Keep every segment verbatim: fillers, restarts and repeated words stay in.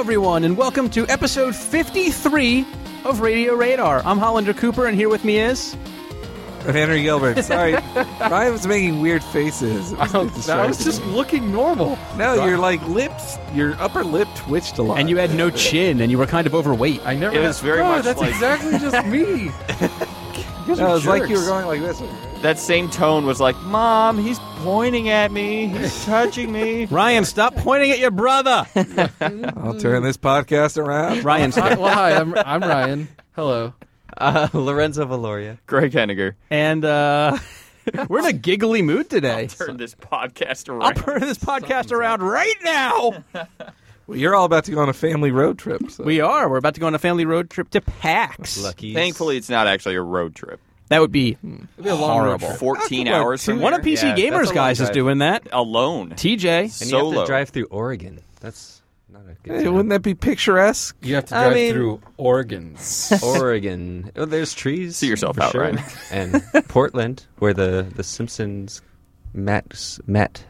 everyone, and welcome to episode fifty-three of Radio Radar. I'm Hollander Cooper, and here with me is... Henry Gilbert. Sorry. Ryan was making weird faces. It was I was, I was just looking normal. No, your like lips, your upper lip twitched a lot. And you had no chin, and you were kind of overweight. I never. It was very no, much that's like- exactly just me. No, it was like you were going like this. That same tone was like, Mom, he's pointing at me. He's touching me. Ryan, stop pointing at your brother. I'll turn this podcast around. Ryan, Hi, well, hi, I'm, I'm Ryan. Hello. Uh, Lorenzo Valoria. Greg Henniger. and uh, we're in a giggly mood today. Turn this podcast I'll around. turn this podcast around right now. Well, you're all about to go on a family road trip. So. We are. We're about to go on a family road trip to PAX. Lucky. Thankfully, it's not actually a road trip. That would be It'd be a long road horrible. trip. fourteen That's about hours two- from One here. of P C Yeah, that's a Gamers long guys is drive. doing that. Alone. T J. And you have Solo. to drive through Oregon. That's not a good Hey, time. wouldn't that be picturesque? You have to I drive mean- through organs. Oregon. Oh, there's trees. See yourself for out, sure. Ryan. And Portland, where the, the Simpsons met. met.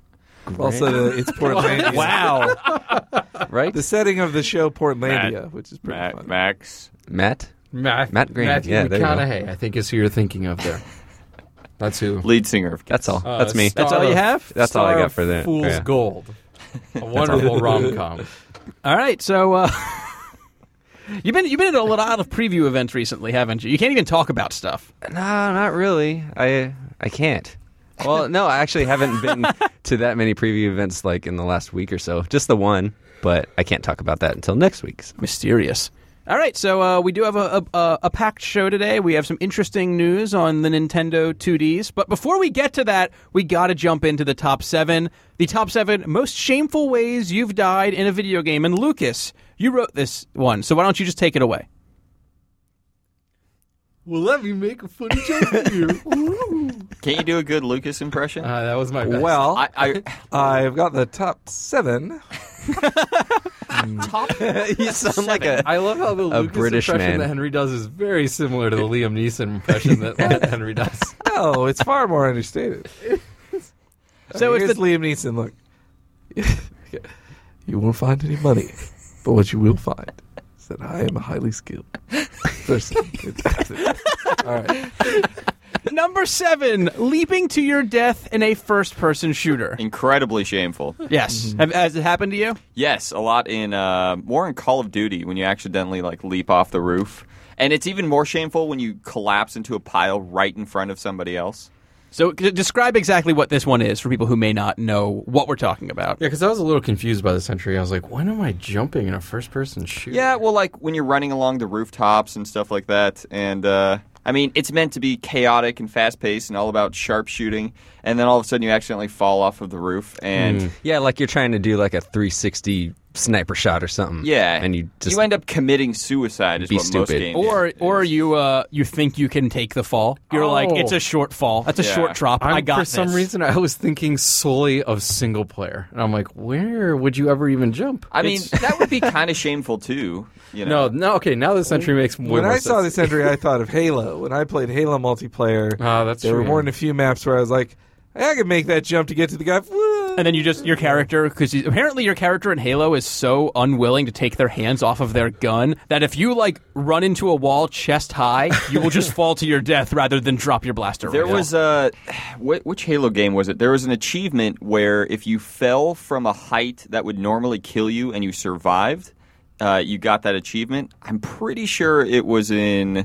Also, the, it's Portlandia. Wow. Right? The setting of the show, Portlandia, which is pretty Matt, fun. Max. Matt? Matt, Matt Green. Matthew Yeah, there you go. McConaughey, I think, is who you're thinking of there. That's who. Lead singer of That's all. Uh, That's me. star That's all you of- have? That's all I star got of for that. Fool's Yeah. Gold. A wonderful rom-com. All right, so uh, you've been you've been at a lot of preview events recently, haven't you? You can't even talk about stuff. No, not really. I I can't. Well, no, I actually haven't been to that many preview events like in the last week or so. Just the one, but I can't talk about that until next week. So. Mysterious. All right, so uh, we do have a, a, a packed show today. We have some interesting news on the Nintendo two Ds. But before we get to that, we got to jump into the top seven. The top seven most shameful ways you've died in a video game. And Lucas, you wrote this one, so why don't you just take it away? Well, let me make a funny joke here. Can't you do a good Lucas impression? Uh, that was my best. Well, I, I I've got the top seven. top. You sound like a. I love how the A Lucas British impression man. that Henry does is very similar to the Liam Neeson impression that Henry does. No, it's far more understated. So Uh, it's here's the- Liam Neeson. Look, you won't find any money, but what you will find is that I am a highly skilled person. All right. Number seven, leaping to your death in a first-person shooter. Incredibly shameful. Yes. Have, has it happened to you? Yes, a lot in uh, more in Call of Duty when you accidentally like leap off the roof, and it's even more shameful when you collapse into a pile right in front of somebody else. So c- describe exactly what this one is for people who may not know what we're talking about. Yeah, because I was a little confused by this entry. I was like, when am I jumping in a first-person shooter? Yeah, well, like when you're running along the rooftops and stuff like that, and uh, I mean, it's meant to be chaotic and fast-paced and all about sharpshooting, and then all of a sudden you accidentally fall off of the roof, and Yeah, like you're trying to do like a three sixty sniper shot or something. yeah, and you just you end up committing suicide. Is be what most stupid. games Or is. or you uh, you think you can take the fall. You're like, Oh. it's a short fall. That's a Yeah. short drop. I'm, I got For this. some reason, I was thinking solely of single player. And I'm like, where would you ever even jump? I mean, It's- that would be kind of shameful too. You no, know, no, okay, now this entry makes way When more I saw sense. this entry, I thought of Halo. When I played Halo multiplayer, Ah, that's there true. were more than a few maps where I was like, I could make that jump to get to the guy. And then you just, your character, because apparently your character in Halo is so unwilling to take their hands off of their gun that if you, like, run into a wall chest high, you will just fall to your death rather than drop your blaster. there rifle. was a wh- which Halo game was it? There was an achievement where if you fell from a height that would normally kill you and you survived, uh, you got that achievement. I'm pretty sure it was in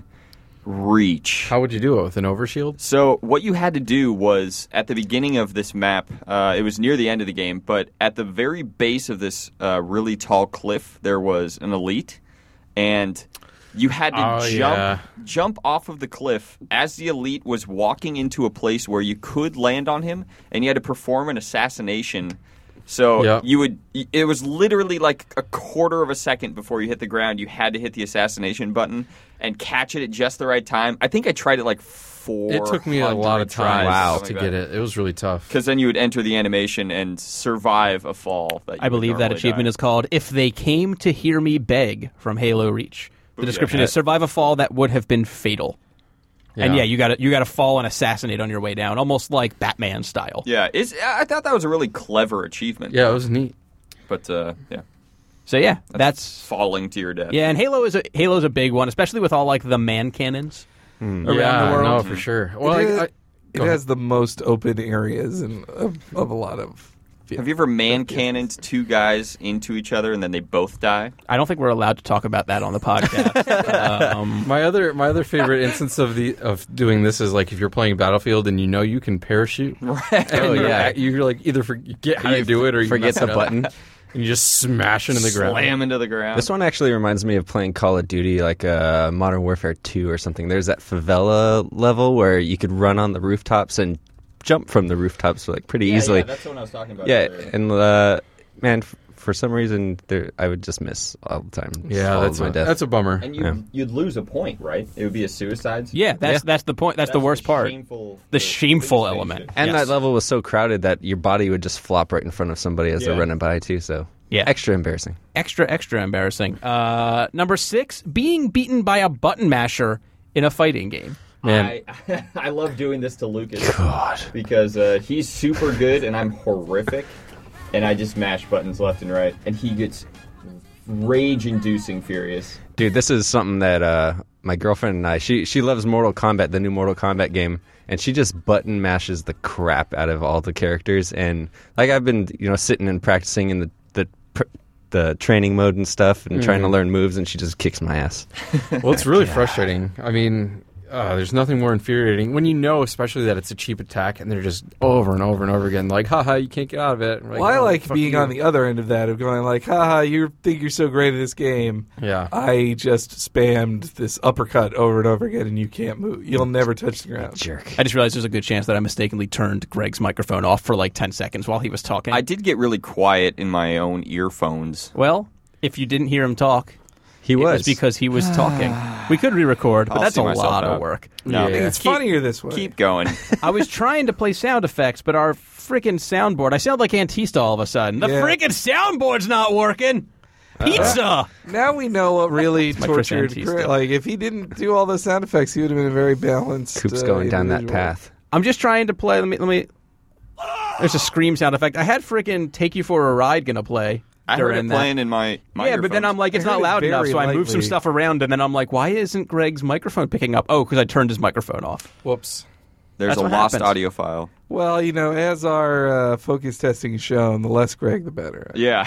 Reach. How would you do it? With an overshield? So what you had to do was, at the beginning of this map, uh, it was near the end of the game, but at the very base of this uh, really tall cliff, there was an elite, and you had to Oh, jump yeah. jump off of the cliff as the elite was walking into a place where you could land on him, and you had to perform an assassination. So Yep. you would. It was literally like a quarter of a second before you hit the ground. You had to hit the assassination button and catch it at just the right time. I think I tried it like four. It took me a lot of time Wow. to get it. It was really tough. Because then you would enter the animation and survive a fall. That you I would believe that normally achievement die. is called If They Came to Hear Me Beg from Halo Reach. The Booyah. description is survive a fall that would have been fatal. And yeah, you got to you got to fall and assassinate on your way down, almost like Batman style. Yeah, it's, I thought that was a really clever achievement. Yeah, it was neat. But uh, yeah. So yeah, that's, falling to your death. yeah. And Halo is a Halo's a big one, especially with all like the man cannons around yeah, the world. no, for sure. Well, it I, is- I, it go ahead. has the most open areas and of, of a lot of. Have you ever man cannoned two guys into each other and then they both die? I don't think we're allowed to talk about that on the podcast. um, My other my other favorite instance of the of doing this is like if you're playing Battlefield and you know you can parachute. Right. Oh yeah. you're like either forget how to do it or you Forget mess the it up. button. And you just smash it into the ground. Slam into the ground. This one actually reminds me of playing Call of Duty, like uh, Modern Warfare two or something. There's that favela level where you could run on the rooftops and jump from the rooftops like pretty Yeah, easily. Yeah, that's the one I was talking about. Yeah, earlier. and uh, man, f- for some reason, there I would just miss all the time. Just Yeah, follow that's my a, death. that's a bummer. And you'd, Yeah. you'd lose a point, right? It would be a suicide. yeah, that's Yeah. that's the point. That's, the worst part. Shameful, The shameful biggest element. thing. and Yes. that level was so crowded that your body would just flop right in front of somebody as Yeah. they're running by too. So Yeah. extra embarrassing. Extra, extra embarrassing. Uh, number six, being beaten by a button masher in a fighting game. Man, I, I love doing this to Lucas because uh, he's super good and I'm horrific, and I just mash buttons left and right, and he gets rage-inducing furious. Dude, this is something that uh, my girlfriend and I, she she loves Mortal Kombat, the new Mortal Kombat game, and she just button mashes the crap out of all the characters. And like I've been, you know, sitting and practicing in the the, pr- the training mode and stuff, and trying to learn moves, and she just kicks my ass. well, it's really frustrating. I mean, uh, there's nothing more infuriating when you know, especially that it's a cheap attack, and they're just over and over and over again, like, haha, you can't get out of it. And we're Well, I "Oh, like fuck being you." on the other end of that, of going like, haha, you think you're so great at this game. Yeah. I just spammed this uppercut over and over again, and you can't move. You'll never touch the ground. Jerk. I just realized there's a good chance that I mistakenly turned Greg's microphone off for like ten seconds while he was talking. I did get really quiet in my own earphones. well, if you didn't hear him talk, He it was. was because he was talking. We could re-record, but I'll that's see a myself lot of out. work. No, I think it's keep, funnier this way. Keep going. I was trying to play sound effects, but our freaking soundboard, I sound like Antista all of a sudden. The Yeah. freaking soundboard's not working. Pizza! Now we know what really my Chris tortured Antista. Chris. Like, if he didn't do all those sound effects, he would have been a very balanced. Coop's uh, going down that individual. path. I'm just trying to play. Let me. Let me. There's a scream sound effect. I had freaking "Take You for a Ride" gonna play. I heard during it that. playing in my, my Yeah, but then earphones. I'm like, it's I heard not it loud enough, very so I moved some lightly. stuff around, and then I'm like, why isn't Greg's microphone picking up? Oh, because I turned his microphone off. Whoops. There's that's a what lost happens. audio file. Well, you know, as our uh, focus testing has shown, the less Greg, the better. Yeah.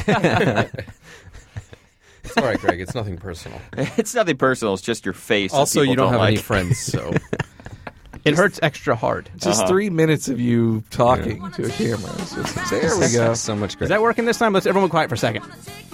It's all right, Greg. It's nothing personal. It's nothing personal. It's just your face. that Also, you people don't have like. any friends, so It hurts extra hard. Just Uh-huh. three minutes of you talking to a camera. It's just, there we go. So much Is great. that working this time? Let's everyone quiet for a second.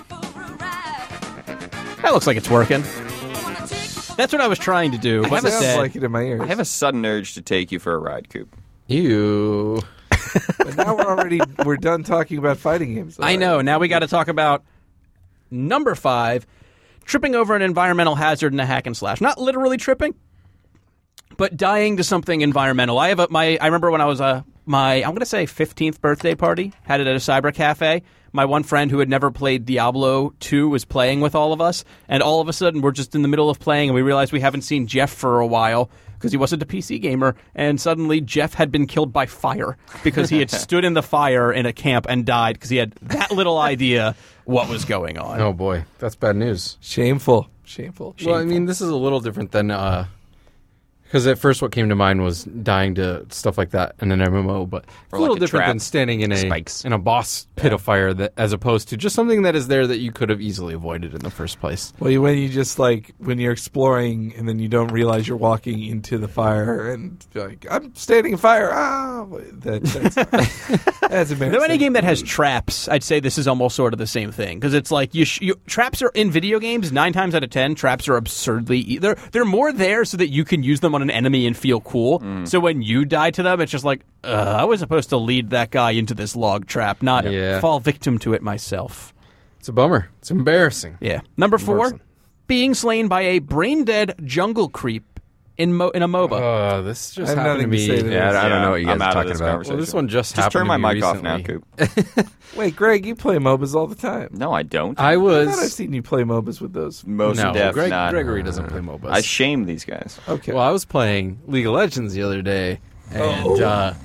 That looks like it's working. That's what I was trying to do, but It sounds instead, like it in my ears. I have a sudden urge to take you for a ride, Coop. you. But now we're already we're done talking about fighting games. I know. Now we got to talk about number five, tripping over an environmental hazard in a hack and slash. Not literally tripping, but dying to something environmental. I have a, my. I remember when I was a my. I'm going to say fifteenth birthday party. Had it at a cyber cafe. My one friend who had never played Diablo two was playing with all of us, and all of a sudden we're just in the middle of playing, and we realized we haven't seen Jeff for a while because he wasn't a P C gamer, and suddenly Jeff had been killed by fire because he had stood in the fire in a camp and died because he had that little idea what was going on. Oh boy, that's bad news. Shameful. Shameful. Well, I Shameful. mean, this is a little different than uh, because at first what came to mind was dying to stuff like that in an M M O, but it's a Or little like a different trap. than standing in a Spikes. in a boss pit of fire, that as opposed to just something that is there that you could have easily avoided in the first place. Well, you, when you just like when you're exploring and then you don't realize you're walking into the fire and you're like I'm standing in fire. Ah, that, that's that's embarrassing. Though any game that has traps, I'd say this is almost sort of the same thing because it's like you, sh- you traps are in video games. Nine times out of ten, traps are absurdly e- they're they're more there so that you can use them on an enemy and feel cool. So when you die to them, it's just like uh, I was supposed to lead that guy into this log trap, not Yeah. fall victim to it myself. It's a bummer. It's embarrassing. Yeah. Number four, Embarrassing. being slain by a brain dead jungle creep in mo- in a MOBA. Uh, this just I have happened to nothing to me. say to Yeah, I don't, I don't know what you guys I'm are out of talking this about. conversation. Well, this one just, Just happened turn my to me mic off now, recently. Coop. Wait, Greg, you play MOBAs all the time. No, I don't. I I was. thought I've seen you play MOBAs with those. Most no, deaf, Greg, not. Gregory doesn't play MOBAs. I shame these guys. Okay. Well, I was playing League of Legends the other day, and Oh. uh,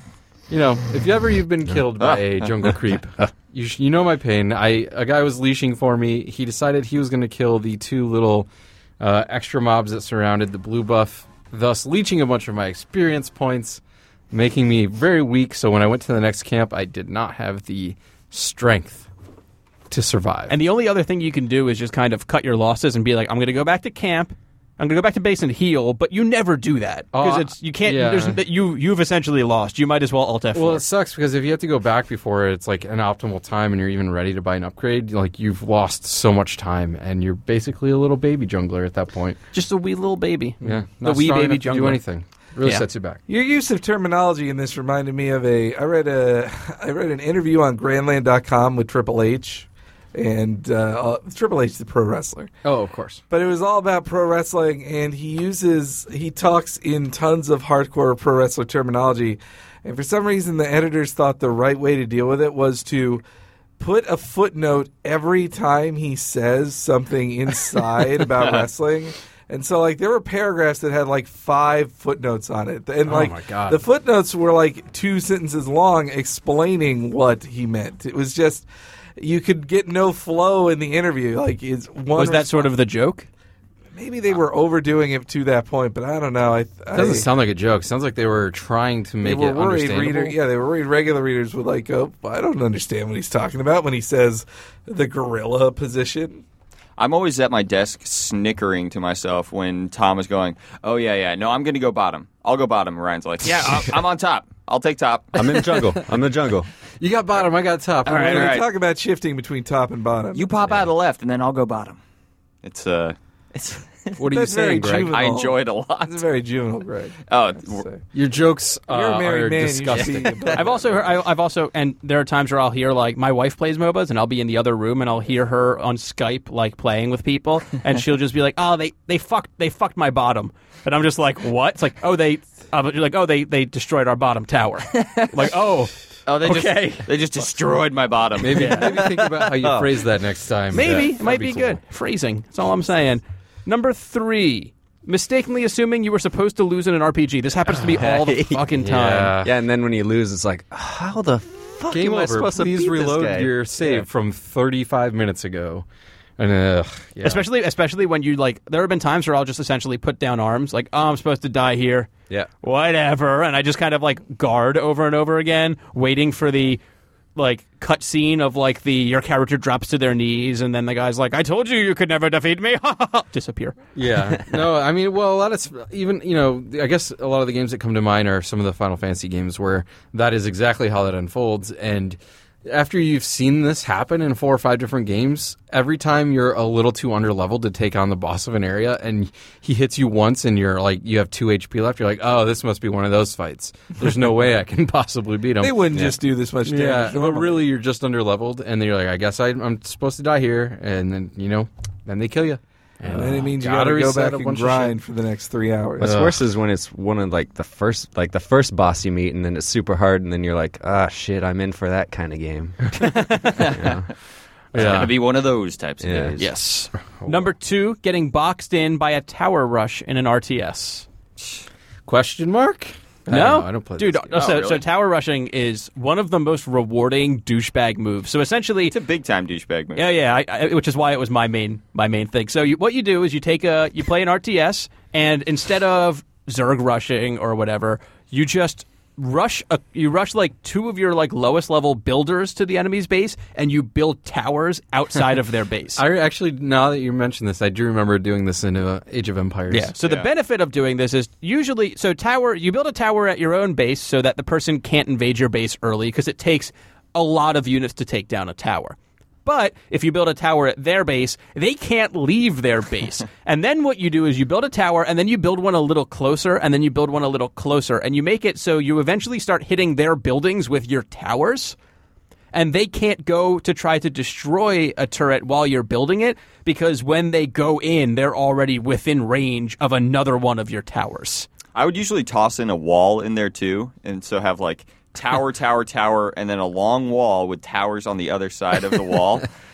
You know, if you ever you've been killed by a jungle creep, you sh- you know my pain. I a guy was leashing for me. He decided he was going to kill the two little uh, extra mobs that surrounded the blue buff, thus leeching a bunch of my experience points, making me very weak. So when I went to the next camp, I did not have the strength to survive. And the only other thing you can do is just kind of cut your losses and be like, I'm going to go back to camp. I'm going to go back to base and heal, but you never do that because Oh, it's you can't. yeah. There's, you you've essentially lost. You might as well alt F four. Well, it sucks because if you have to go back before it's like an optimal time and you're even ready to buy an upgrade, like you've lost so much time and you're basically a little baby jungler at that point. Just a wee little baby. Yeah, the not wee strong baby enough to do jungler. anything. Really Yeah. sets you back. Your use of terminology in this reminded me of a. I read a. I read an interview on Grandland dot com with Triple H, and uh, Triple H, the pro wrestler. Oh, of course. But it was all about pro wrestling, and he uses he talks in tons of hardcore pro wrestler terminology, and for some reason the editors thought the right way to deal with it was to put a footnote every time he says something inside about wrestling. And so, like, there were paragraphs that had, like, five footnotes on it. And, Oh, like, my God. the footnotes were, like, two sentences long explaining what he meant. It was just, you could get no flow in the interview. Like, it's one Was that sort of the joke? Maybe they were overdoing it to that point, but I don't know. I, It doesn't I, sound like a joke. It sounds like they were trying to they make were it worried understandable. reader, yeah, they were worried regular readers would, like, go, I don't understand what he's talking about when he says the gorilla position. I'm always at my desk snickering to myself when Tom is going, oh, yeah, yeah, no, I'm going to go bottom. I'll go bottom. Ryan's like, yeah, I'm, I'm on top. I'll take top. I'm in the jungle. I'm in the jungle. You got bottom, I got top. All right, When all we right. talk about shifting between top and bottom. You pop out of the left, and then I'll go bottom. It's, uh, it's, What are you That's very saying, Greg? juvenile. I enjoy it a lot. It's very juvenile, Greg. Oh, I'd say. Your jokes uh, You're a married are man. disgusting. You should be I've also heard, I, I've also and there are times where I'll hear like my wife plays M O B As and I'll be in the other room and I'll hear her on Skype like playing with people and she'll just be like, oh they they fucked they fucked my bottom and I'm just like what? It's like oh they uh, like oh they they destroyed our bottom tower. Like oh oh, they okay. just they just destroyed my bottom. Maybe, maybe think about how you phrase that next time. maybe Yeah, it might that'd be cool. good phrasing. That's all I'm saying. Number three. Mistakenly assuming you were supposed to lose in an R P G. This happens to me all the fucking time. Yeah. Yeah, and then when you lose, it's like, how the fuck Game am I over. supposed to Please beat this reload guy? your save Yeah. from thirty-five minutes ago. And uh, yeah. Especially, especially when you like. There have been times where I'll just essentially put down arms, like, "Oh, I'm supposed to die here, Yeah. whatever," and I just kind of like guard over and over again, waiting for the like cut scene of like the your character drops to their knees, and then the guy's like, "I told you you could never defeat me," disappear. Yeah. No, I mean, well, a lot of sp- even you know, I guess a lot of the games that come to mind are some of the Final Fantasy games where that is exactly how that unfolds. And after you've seen this happen in four or five different games, every time you're a little too underleveled to take on the boss of an area, and he hits you once, and you're like, you have two H P left. You're like, oh, this must be one of those fights. There's no way I can possibly beat him. They wouldn't just do this much damage. Yeah, but normally. really, you're just underleveled, and then you're like, I guess I, I'm supposed to die here, and then you know, then they kill you. And then it means you Gotta got to go reset back a and bunch of grind for the next three hours. What's Ugh. worse is when it's one of like the first, like the first boss you meet, and then it's super hard, and then you're like, ah, shit, I'm in for that kind of game. You know? It's going to be one of those types of Yeah. days. Yes. Number two, getting boxed in by a tower rush in an R T S. Question mark? I No, don't know. I don't play dude. this game. So, Oh, really? so tower rushing is one of the most rewarding douchebag moves. So essentially, It's a big time douchebag move. yeah, yeah, I, I, which is why it was my main my main thing. So you, what you do is you take a you play an R T S, and instead of Zerg rushing or whatever, you just rush a, you rush like two of your like lowest level builders to the enemy's base, and you build towers outside of their base. I actually, now that you mention this, I do remember doing this in uh, Age of Empires. Yeah. So the Yeah. benefit of doing this is usually so tower you build a tower at your own base so that the person can't invade your base early because it takes a lot of units to take down a tower. But if you build a tower at their base, they can't leave their base. And then what you do is you build a tower, and then you build one a little closer, and then you build one a little closer, and you make it so you eventually start hitting their buildings with your towers. And they can't go to try to destroy a turret while you're building it, because when they go in, they're already within range of another one of your towers. I would usually toss in a wall in there too, and so have like tower, tower, tower, and then a long wall with towers on the other side of the wall.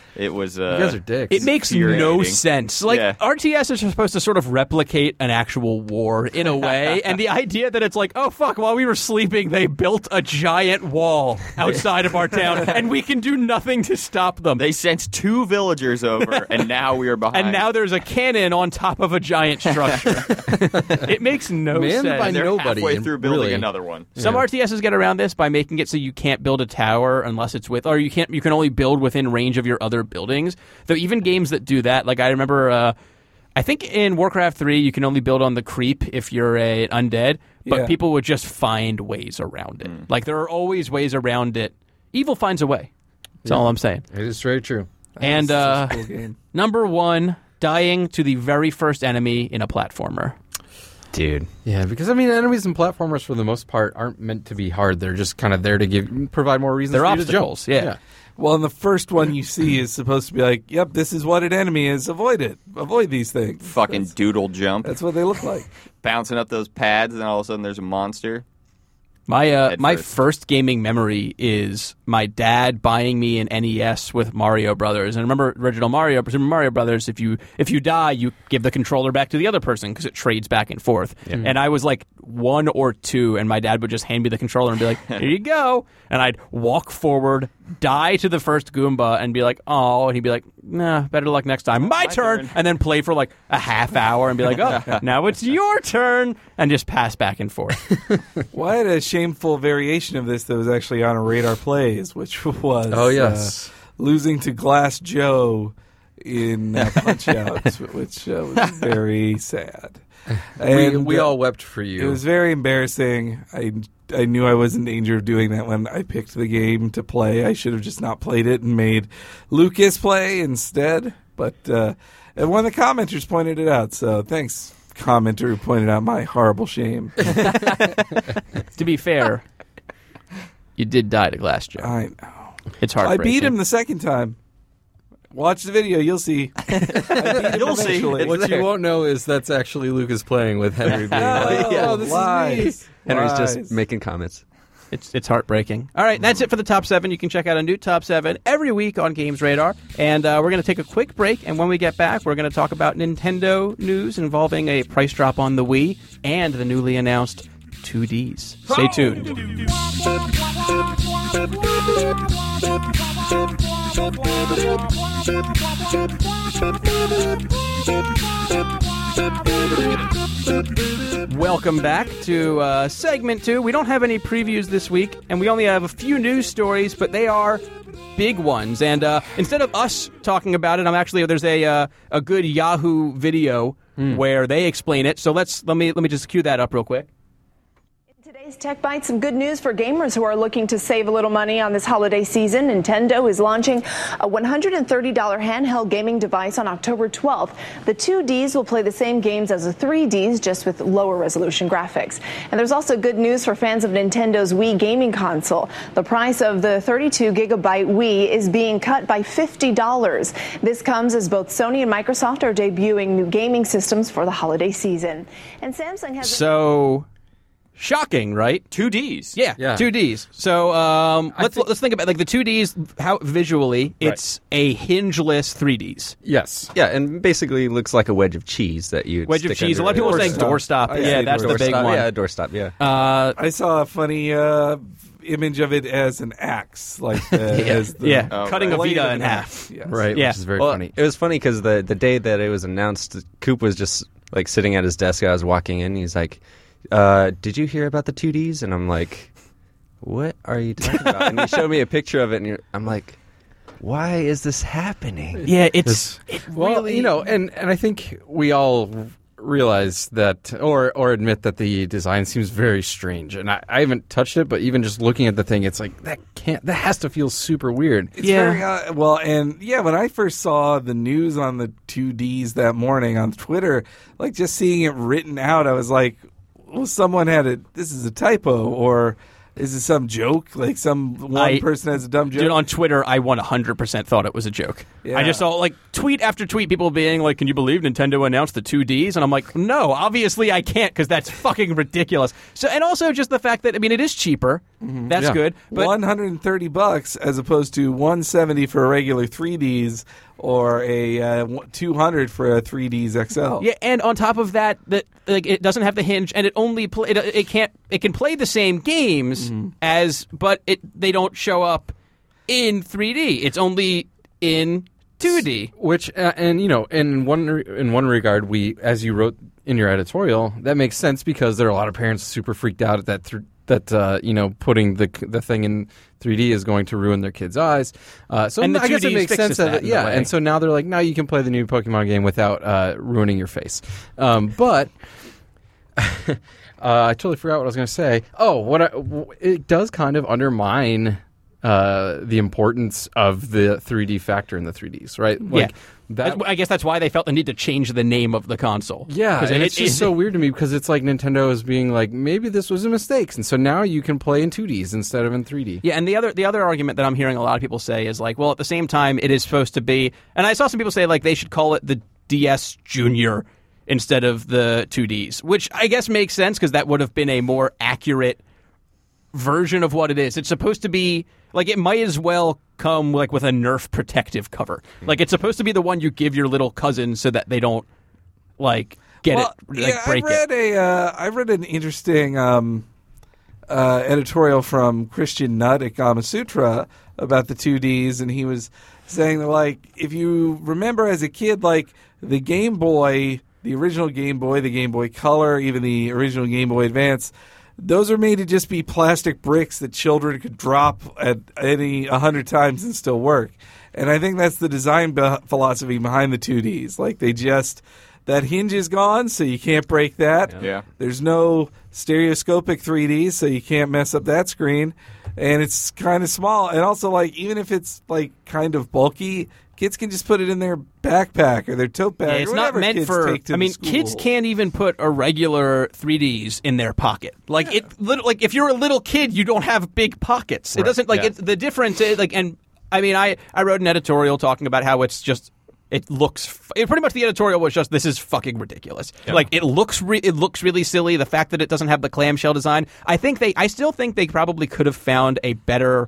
It was. Uh, You guys are dicks. It makes no infuriating. sense. Like, Yeah. R T S is supposed to sort of replicate an actual war in a way, and the idea that it's like, oh, fuck, while we were sleeping, they built a giant wall outside of our town, and we can do nothing to stop them. They sent two villagers over, and now we are behind. And now there's a cannon on top of a giant structure. It makes no Manned sense. by they're nobody, halfway through building really. another one. Some R T Ss get around this by making it so you can't build a tower unless it's with, or you can't. You can only build within range of your other buildings. Though even games that do that, like I remember, uh, I think in Warcraft three you can only build on the creep if you're a undead, but Yeah. people would just find ways around it. Like there are always ways around it. Evil finds a way. That's all I'm saying. It is very true. And It's uh, such a cool game. number one, dying to the very first enemy in a platformer. Dude. Yeah, because I mean, enemies and platformers for the most part aren't meant to be hard. They're just kind of there to give provide more reasons. They're for you obstacles, to jump. yeah. Well, and the first one you see is supposed to be like, yep, this is what an enemy is. Avoid it. Avoid these things. Fucking That's, doodle jump, that's what they look like. bouncing up those pads, and all of a sudden there's a monster. My uh, Head my first. first gaming memory is my dad buying me an N E S with Mario Brothers. And remember original Mario, Super Mario Brothers. If you if you die, you give the controller back to the other person because it trades back and forth. And I was like one or two, and my dad would just hand me the controller and be like, "Here you go." And I'd walk forward, die to the first Goomba, and be like, "Oh," and he'd be like, "Nah, better luck next time. My, turn. turn. And then play for like a half hour and be like, "Oh, now it's your turn," and just pass back and forth. Well, I had a shameful variation of this that was actually on a Radar Plays, which was Oh, yes. uh, losing to Glass Joe in uh, Punch Out, which uh, was very sad. We, And, we uh, all wept for you. It was very embarrassing. I I knew I was in danger of doing that when I picked the game to play. I should have just not played it and made Lucas play instead. But uh, and one of the commenters pointed it out. So thanks, commenter who pointed out my horrible shame. To be fair, you did die to Glass Joe. I know. It's I heartbreaking. beat him the second time. Watch the video, you'll see. I beat him You'll see. eventually. what you won't know is that's actually Lucas playing with Henry being like, Oh, "Oh, this lies. is me." Henry's Lies. just making comments. It's it's heartbreaking. All right, that's it for the top seven. You can check out a new top seven every week on Games Radar. And uh, we're going to take a quick break. And when we get back, we're going to talk about Nintendo news involving a price drop on the Wii and the newly announced two Ds. Stay tuned. Welcome back to uh, segment two. We don't have any previews this week, and we only have a few news stories, but they are big ones. And uh, instead of us talking about it, I'm actually there's a uh, a good Yahoo video where they explain it. So let's let me let me just cue that up real quick. Today's Tech Bite, some good news for gamers who are looking to save a little money on this holiday season. Nintendo is launching a one hundred thirty dollars handheld gaming device on October twelfth. The two Ds will play the same games as the three Ds, just with lower resolution graphics. And there's also good news for fans of Nintendo's Wii gaming console. The price of the thirty-two gigabyte Wii is being cut by fifty dollars. This comes as both Sony and Microsoft are debuting new gaming systems for the holiday season. And Samsung has... So shocking, right? Two Ds. Yeah, Yeah. two Ds. So um, let's think- let's think about like the two Ds. How visually, it's a hingeless three Ds. Yes. Yeah, and basically looks like a wedge of cheese that you Wedge of cheese. A lot of people are saying doorstop. I Yeah, say that's the big doorstop. one. Yeah, doorstop. Yeah. Uh, I saw a funny uh, image of it as an axe, like the, as the yeah, Oh, cutting right. a blade Vita of in an half. axe, yes. Right, Yeah. which is very well, funny. it was funny because the the day that it was announced, Coop was just like sitting at his desk. I was walking in. He's like, uh, "Did you hear about the two Ds?" And I'm like, "What are you talking about?" And he showed me a picture of it, and you're, I'm like, "Why is this happening?" Yeah, it's it Well, really, you know, and, and I think we all realize that, or or admit that the design seems very strange. And I, I haven't touched it, but even just looking at the thing, it's like that can't that has to feel super weird. It's Yeah. very, uh, well, and yeah, when I first saw the news on the two Ds that morning on Twitter, like just seeing it written out, I was like, well, someone had it. This is a typo, or is it some joke? Like some one I- person has a dumb joke. Dude, on Twitter, I one hundred percent thought it was a joke. Yeah. I just saw like tweet after tweet, people being like, "Can you believe Nintendo announced the two Ds?" And I'm like, "No, obviously I can't, because that's fucking ridiculous." So, and also just the fact that I mean, it is cheaper That's Yeah. good. But one hundred thirty bucks as opposed to one hundred seventy for a regular three Ds or a uh, two hundred for a three Ds X L. yeah, and on top of that, that like it doesn't have the hinge, and it only play, it, it can't it can play the same games as, but it they don't show up in three D. It's only in two D. Which uh, and you know, in one re- in one regard, we as you wrote in your editorial, that makes sense because there are a lot of parents super freaked out at that. Th- that uh, you know, putting the the thing in three D is going to ruin their kids' eyes. Uh, so And the I guess it two D makes fixes sense that, that in a yeah. way. And so now they're like, now you can play the new Pokemon game without uh, ruining your face. Um, but uh, I totally forgot what I was going to say. Oh, what I, w- it does kind of undermine uh, the importance of the three D factor in the three Ds, right? Like, Yeah. that, That's- I guess that's why they felt the need to change the name of the console. yeah, 'Cause and it- it's just it- so weird to me because it's like Nintendo is being like, maybe this was a mistake, and so now you can play in two Ds instead of in three D. Yeah, and the other the other argument that I'm hearing a lot of people say is like, well, at the same time, it is supposed to be, and I saw some people say like they should call it the D S Junior instead of the two Ds, which I guess makes sense because that would have been a more accurate version of what it is. It's supposed to be like it might as well come like with a Nerf protective cover. Like it's supposed to be the one you give your little cousin so that they don't like get Well, it, like yeah, break I read it. a uh, I read an interesting um, uh, editorial from Christian Nutt at Gama Sutra about the two Ds, and he was saying that like if you remember as a kid, like the Game Boy, the original Game Boy, the Game Boy Color, even the original Game Boy Advance. Those are made to just be plastic bricks that children could drop at any a hundred times and still work. And I think that's the design be- philosophy behind the two Ds. Like they just that hinge is gone, so you can't break that. Yeah. There's no stereoscopic three D, so you can't mess up that screen. And it's kind of small. And also, like even if it's like kind of bulky, kids can just put it in their backpack or their tote bag. Yeah, or it's not whatever meant kids for. take to I the mean, school. kids can't even put a regular three Ds in their pocket. Like it, little, like if you're a little kid, you don't have big pockets. It doesn't like yeah. it's the difference. Is, like, and I mean, I I wrote an editorial talking about how it's just. It looks f- it, pretty much the editorial was just this is fucking ridiculous. Like it looks re- it looks really silly. The fact that it doesn't have the clamshell design. I think they I still think they probably could have found a better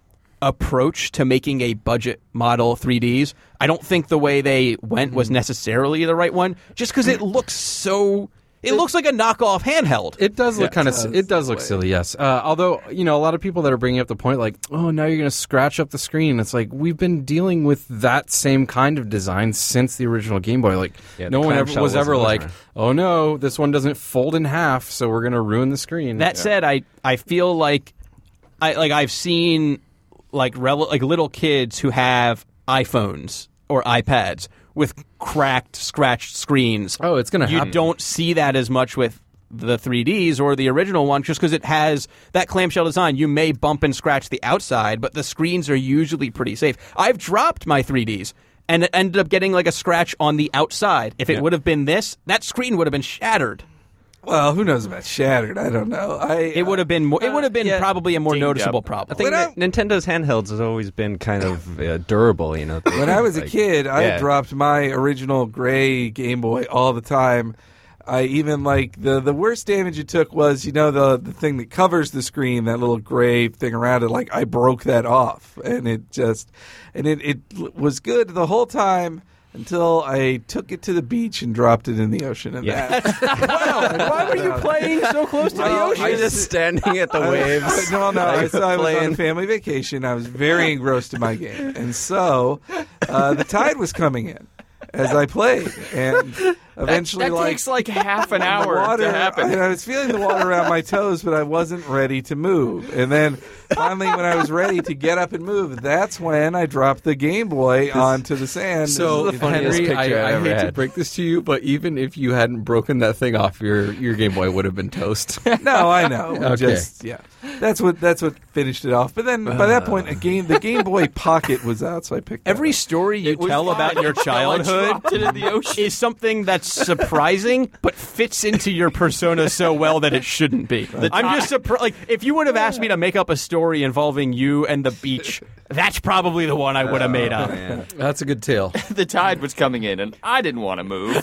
approach to making a budget model three Ds. I don't think the way they went was necessarily the right one, just because it looks so. It looks like a knockoff handheld. It does look kind of. does. It does look silly, yes. Uh, although you know, a lot of people that are bringing up the point, like, oh, now you're going to scratch up the screen. It's like we've been dealing with that same kind of design since the original Game Boy. Like, Yeah, no the one ever clamshell was ever wasn't like, around. oh no, this one doesn't fold in half, so we're going to ruin the screen. That said, I I feel like I like I've seen like rel- like little kids who have iPhones or iPads with cracked, scratched screens. Oh, it's gonna You happen. don't see that as much with the three Ds or the original one, just because it has that clamshell design. You may bump and scratch the outside, but the screens are usually pretty safe. I've dropped my three Ds and it ended up getting like a scratch on the outside. If it would have been this, that screen would have been shattered. Well, who knows about shattered? I don't know. I It would have been more, it would have been yeah. probably a more Dinged noticeable up. problem. I think When Ni- Nintendo's handhelds has always been kind of uh, durable, you know. When I was a Like, kid, I yeah. dropped my original gray Game Boy all the time. I even like the the worst damage it took was you know the the thing that covers the screen, that little gray thing around it. Like I broke that off, and it just and it it l- was good the whole time until I took it to the beach and dropped it in the ocean. And Yeah. that, Wow, why were you playing so close to the Well, ocean? I You're just standing at the waves. no, no. I, like, so I was on playing. a family vacation. I was very engrossed in my game, and so uh, the tide was coming in as I played, and eventually, that like takes like half an the hour water, to happen. I, I was feeling the water around my toes, but I wasn't ready to move. And then finally, when I was ready to get up and move, that's when I dropped the Game Boy onto the sand. So, This is the funniest Henry, picture I, I've I ever hate to had. break this to you, but even if you hadn't broken that thing off, your your Game Boy would have been toast. No, I know. Okay. Just yeah, that's what that's what finished it off. But then by that point, a game the Game Boy Pocket was out, so I picked that Every up. story you was tell fine about your until I childhood dropped it in the ocean. is something that's surprising, but fits into your persona so well that it shouldn't be. I'm just surprised. Like, if you would have asked me to make up a story involving you and the beach, that's probably the one I would have made up. That's a good tale. The tide was coming in, and I didn't want to move.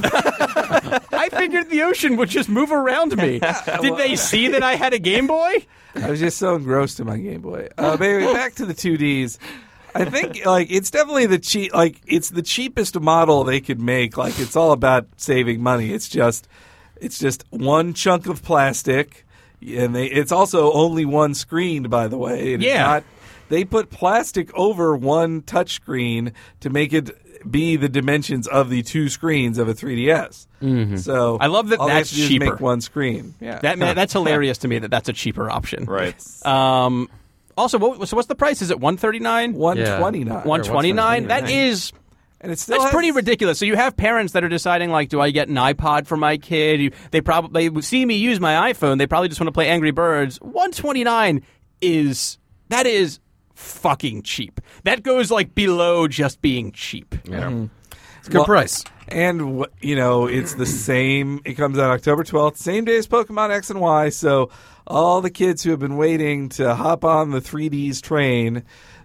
I figured the ocean would just move around me. Did they see that I had a Game Boy? I was just so engrossed in my Game Boy. Uh, but anyway, back to the two Ds. I think like it's definitely the cheap, like it's the cheapest model they could make. Like it's all about saving money. It's just, it's just one chunk of plastic, and they. It's also only one screen, by the way. And Yeah. It's not, they put plastic over one touchscreen to make it be the dimensions of the two screens of a three D S. Mm-hmm. So I love that all they that's have to do is cheaper. make one screen. Yeah, That man, that's hilarious to me that that's a cheaper option. Right. Um. Also, what, so what's the price? Is it one thirty nine? one twenty nine. One twenty nine. That is. and it still That's has, pretty ridiculous. So you have parents that are deciding, like, do I get an iPod for my kid? You, they probably they see me use my iPhone. They probably just want to play Angry Birds. one twenty-nine is that is fucking cheap. That goes like below just being cheap. Yeah. It's a good Well, price. And, wh- you know, it's the same. It comes out October twelfth, same day as Pokemon X and Y. So all the kids who have been waiting to hop on the three Ds train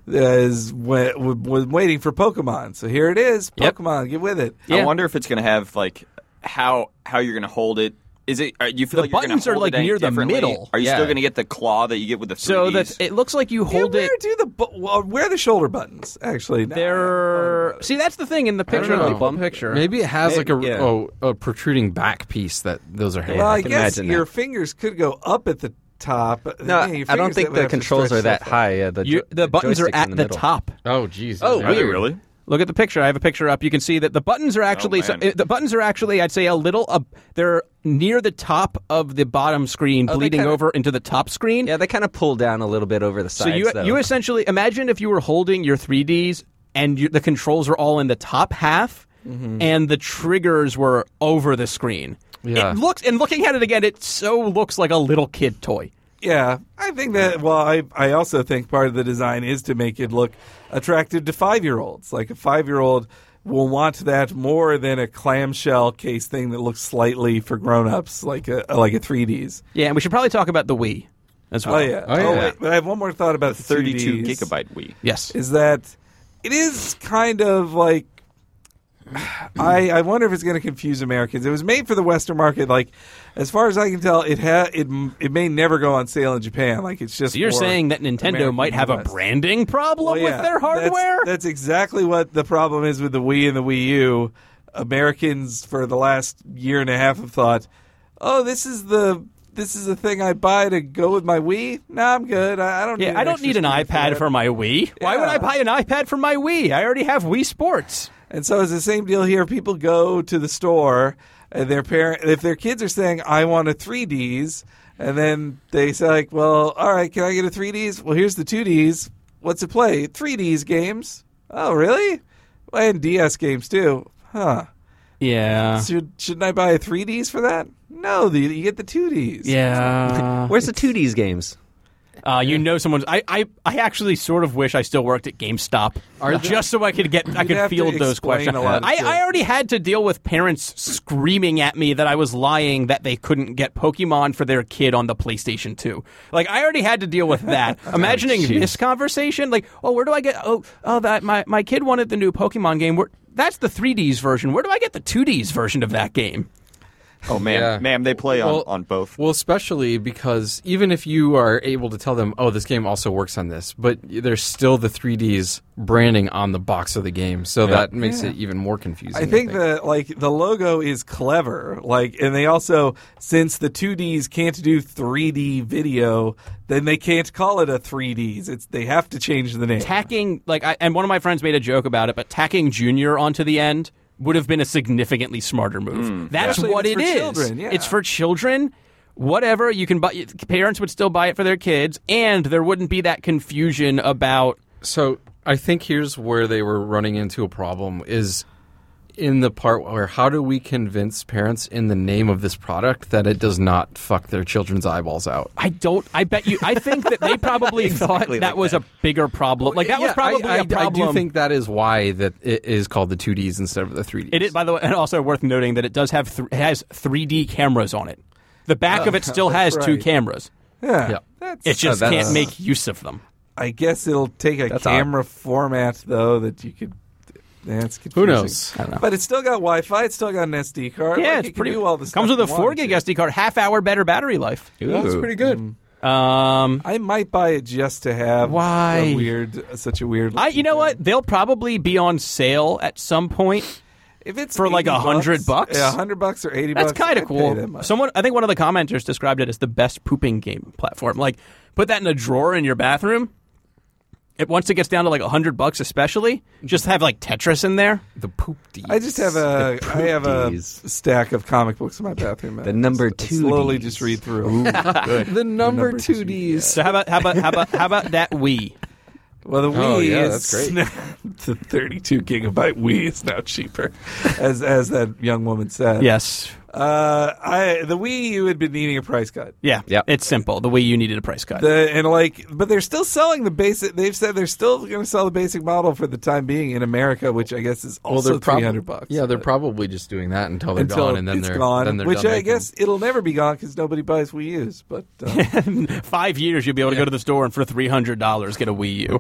is w- w- was waiting for Pokemon. So here it is. Yep. Pokemon, get with it. Yeah. I wonder if it's going to have like how how you're going to hold it. Is it? Are, you feel The like you're gonna buttons are, hold like, it any near the differently? middle. Are you Yeah. still going to get the claw that you get with the three So Ds? that it looks like you hold yeah, it. where do the bu- well, where are the shoulder buttons? Actually, No, I haven't thought There. about it. See, that's the thing in the picture. know. Like, bump picture. Maybe it has like a, Yeah. oh, a protruding back piece that those are hanging. Well, I I can guess imagine your that. fingers could go up at the top. but No, then your I don't fingers think would the have to controls stretch are that stuff high. Yeah, the, You, jo- the buttons are joystick's at in the, middle. top. Oh, jeez. Oh, Yeah. Are they weird. really? Look at the picture. I have a picture up. You can see that the buttons are actually so, man. the buttons are actually I'd say a little uh, they're near the top of the bottom screen, Oh, they bleeding kinda- over into the top screen. Yeah, they kind of pull down a little bit over the so sides. you though. you essentially imagine if you were holding your three Ds and you, the controls are all in the top half and the triggers were over the screen. Yeah. It looks and looking at it again, it so looks like a little kid toy. Yeah, I think that. Well, I I also think part of the design is to make it look attractive to five year olds. Like a five year old will want that more than a clamshell case thing that looks slightly for grown ups, like a like a three Ds. Yeah, and we should probably talk about the Wii as well. Oh yeah. Oh, yeah. wait, but I have one more thought about the thirty-two two Ds, gigabyte Wii. Yes. Is that it is kind of like. I, I wonder if it's going to confuse Americans. It was made for the Western market. Like, as far as I can tell, it ha- it it may never go on sale in Japan. Like, it's just. So you're for saying that Nintendo American might have a West. branding problem Well, yeah, with their that's- hardware? That's, exactly what the problem is with the Wii and the Wii U. Americans for the last year and a half have thought, "Oh, this is the this is the thing I buy to go with my Wii." No, I'm good. I, I don't. Yeah, need I an don't extra need an screen iPad that. for my Wii. Why would Yeah. I buy an iPad for my Wii? I already have Wii Sports. And so it's the same deal here. People go to the store, and their parent, if their kids are saying, "I want a three Ds," and then they say, like, "Well, all right, can I get a three Ds?" Well, here's the two Ds. What's it play? three Ds games. Oh, really? Well, and D S games too. Huh. Yeah. Should shouldn't I buy a three Ds for that? No, the, you get the two Ds. Yeah. Where's the two Ds games? Uh, you know someone's. I, I, I actually sort of wish I still worked at GameStop, just so I could get I could have to field those explain questions. a lot of I, shit. I already had to deal with parents screaming at me that I was lying that they couldn't get Pokemon for their kid on the PlayStation two. Like I already had to deal with that. Imagining jeez. this conversation, like, oh, where do I get? Oh, oh, that my my kid wanted the new Pokemon game. Where, that's the three Ds version. Where do I get the two Ds version of that game? Oh man, Yeah. ma'am, they play on, Well- on both. Well, especially because even if you are able to tell them, oh, this game also works on this, but there's still the three Ds branding on the box of the game, so that makes Yeah. it even more confusing. I think that like the logo is clever, like, and they also, since the two Ds can't do three D video, then they can't call it a three Ds. It's they have to change the name. Tacking like I, and one of my friends made a joke about it, but tacking Junior onto the end would have been a significantly smarter move. That's Actually, what it's it for is. children, yeah. It's for children. Whatever you can buy, parents would still buy it for their kids, and there wouldn't be that confusion about. So I think here's where they were running into a problem is in the part where how do we convince parents in the name of this product that it does not fuck their children's eyeballs out? I don't. I bet you. I think that they probably thought Exactly that like was that. a bigger problem. Like that was Yeah, probably I, I, a problem. I do think that is why that it is called the two Ds instead of the three Ds. It is, by the way, and also worth noting that it does have th- it has three D cameras on it. The back of it still has that's two right. cameras. Yeah, Yeah. That's, It just Oh, that's- can't make use of them. I guess it'll take a That's camera format though that you could. That's confusing. Who knows? I don't know. But it's still got Wi-Fi. It's still got an S D card. Yeah, Like, it's it can pretty. do all the Comes stuff with a you four want gig to. S D card, half hour better battery life. That's pretty good. Um, I might buy it just to have Why? a weird, such a weird. I, you know thing. what? They'll probably be on sale at some point. If it's For like eighty a hundred bucks? yeah, a hundred bucks or eighty That's bucks. kind I'd of pay cool. that much. Someone, I think one of the commenters described it as the best pooping game platform. Like, put that in a drawer in your bathroom. It once it gets down to like a hundred bucks, especially, just have like Tetris in there. The poop Ds. I just have a I have a Ds. stack of comic books in my bathroom. The number I two slowly Ds. just read through. the number number two two Ds. So how about how about how about how about that Wii? Well, the Wii Oh, yeah, is that's great. the thirty-two gigabyte Wii is now cheaper, as as that young woman said. Yes, Uh, I the Wii U had been needing a price cut. yeah, Yep. It's simple. The Wii U needed a price cut. The, and like, but they're still selling the basic. They've said they're still going to sell the basic model for the time being in America, which I guess is Well, also they're prob- three hundred bucks. Yeah, they're but- probably just doing that until they're until gone, and then it's they're gone. Then they're which done I making guess it'll never be gone because nobody buys Wii U's. But um, Five years, you'll be able to go to the store and for three hundred dollars get a Wii U.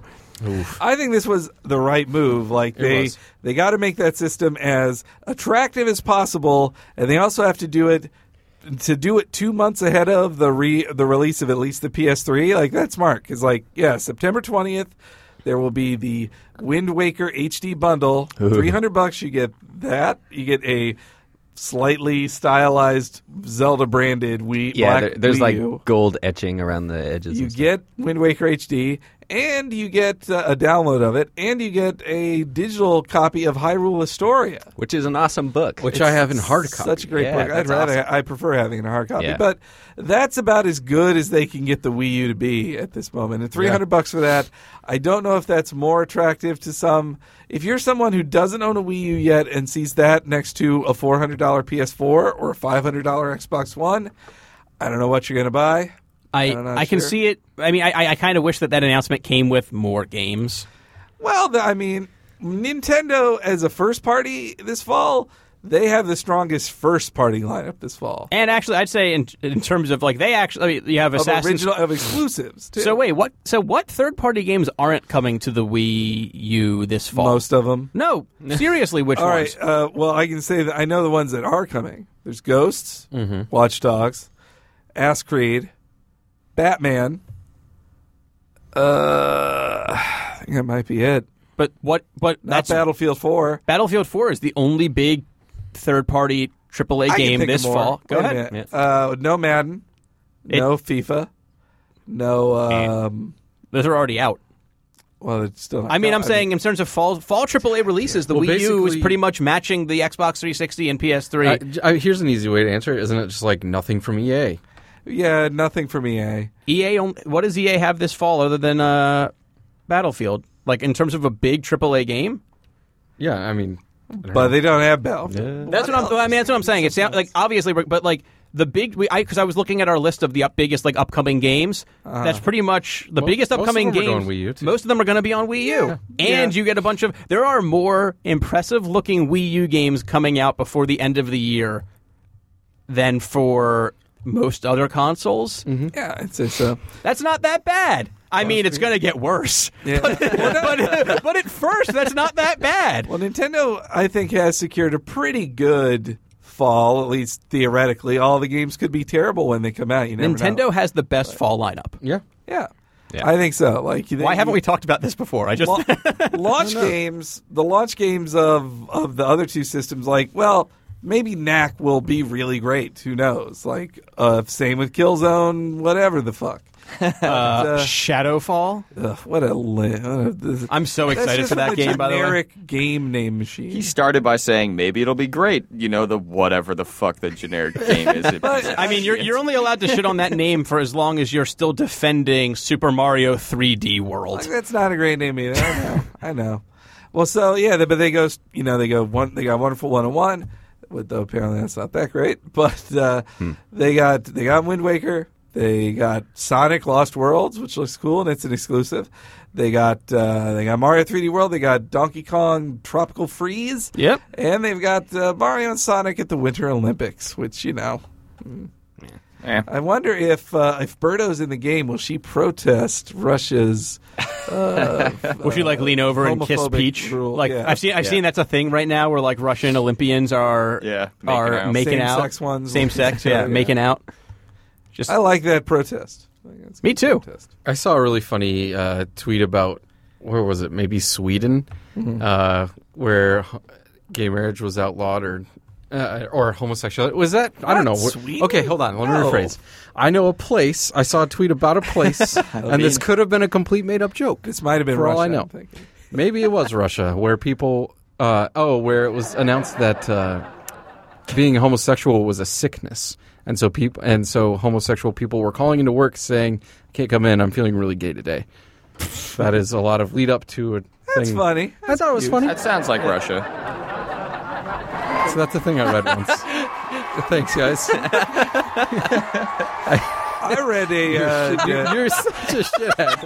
I think this was the right move. Like they was. they got to make that system as attractive as possible, and they also have to do it to do it two months ahead of the re the release of at least the P S three. Like that's smart because like yeah, September twentieth. There will be the Wind Waker H D bundle, three hundred bucks. You get that. You get a slightly stylized Zelda branded Wii. Yeah, black there, there's Wii like U. gold etching around the edges. You and stuff. get Wind Waker H D, and you get uh, a download of it, and you get a digital copy of Hyrule Historia. which is an awesome book. which I have in hard copy. Such a great Yeah, book. I'd that's rather awesome. I prefer having it in a hard copy, Yeah. but that's about as good as they can get the Wii U to be at this moment. And three hundred bucks for that, I don't know if that's more attractive to some. If you're someone who doesn't own a Wii U yet and sees that next to a four hundred dollars P S four or a five hundred dollars Xbox One, I don't know what you're going to buy. I I'm not I can sure. see it. I mean, I I, I kind of wish that that announcement came with more games. Well, the, I mean, Nintendo as a first party this fall, they have the strongest first party lineup this fall. And actually, I'd say in in terms of like they actually, I mean, you have Of Assassin's. original of exclusives too. So wait, what? So what third party games aren't coming to the Wii U this fall? most of them. No, seriously, which All ones? right. Uh, well, I can say that I know the ones that are coming. There's Ghosts, Mm-hmm. Watch Dogs, Ass Creed, Batman. Uh, I think that might be it. But what? But Not that's Battlefield four. Battlefield four is the only big third party triple A I can game think of this more. fall. Go Wait a ahead. minute. Uh, no Madden. It- no FIFA. No. Um, Those are already out. well, it's still. Not I mean, I'm out. saying in terms of fall fall triple A releases, the Well, Wii U is basically- pretty much matching the Xbox three sixty and P S three. Uh, j- uh, here's an easy way to answer it. Isn't it just like nothing from E A? yeah, nothing from E A. E A, on- what does E A have this fall other than uh, Battlefield? Like in terms of a big triple A game? Yeah, I mean, I don't But know. they don't have Battlefield. That's what I'm. I mean, that's what I'm saying. It's like obviously, but like the big, we, I because I was looking at our list of the up, biggest like upcoming games. That's pretty much the Mo- biggest most of upcoming them are games. going Wii U, too. Most of them are going to be on Wii U, and Yeah. you get a bunch of. There are more impressive looking Wii U games coming out before the end of the year than for most other consoles. Yeah, it's it's uh, That's not that bad. I mean, it's going to get worse. yeah. but, but at first, that's not that bad. Well, Nintendo, I think, has secured a pretty good fall, at least theoretically. All the games could be terrible when they come out. You never Nintendo know. has the best fall lineup. yeah. Yeah. Yeah. I think so. Like, they, Why haven't we talked about this before? I just La- launch games? The launch games of of the other two systems, like, well, maybe N A C will be really great. Who knows? Like, uh, same with Killzone, whatever the fuck. uh, uh, Shadowfall. Ugh, what a, li- what a this, I'm so that's excited just for that a game. By the way, generic game name machine. He started by saying maybe it'll be great. You know, the whatever the fuck the generic game is. It- I mean, you're you're only allowed to shit on that name for as long as you're still defending Super Mario three D World. Like, that's not a great name either. I know. I know. Well, so yeah, they, but they go, you know, they go one. They got Wonderful one oh one, but though apparently that's not that great. But uh, hmm. they got they got Wind Waker. They got Sonic Lost Worlds, which looks cool and it's an exclusive. They got uh, they got Mario three D World. They got Donkey Kong Tropical Freeze. Yep. And they've got uh, Mario and Sonic at the Winter Olympics, which you know. Mm. Yeah. I wonder if uh, if Birdo's in the game, will she protest Russia's? Uh, will she like lean over and kiss Peach? Rule. Like yeah. I've seen, I've yeah. seen that's a thing right now where like Russian Olympians are yeah, making are out. making Same out, sex ones, same sex, yeah, yeah, making out. Just I like that protest. Me too. Protest. I saw a really funny uh, tweet about where was it? Maybe Sweden, mm-hmm. uh, where gay marriage was outlawed or. Uh, or homosexuality. Was that? What? I don't know. Sweden? Okay, hold on. Let me No. rephrase. I know a place. I saw a tweet about a place, and mean, this could have been a complete made-up joke. This might have been for Russia, all I know. I'm thinking. Maybe it was Russia, where people. Uh, oh, where it was announced that uh, being homosexual was a sickness, and so people, and so homosexual people were calling into work saying, "I can't come in. I'm feeling really gay today." That is a lot of lead up to a That's thing. funny. I thought it was funny. That sounds like Russia. So that's the thing I read once. Thanks, guys. I read a. Uh, you're, you're such a shithead.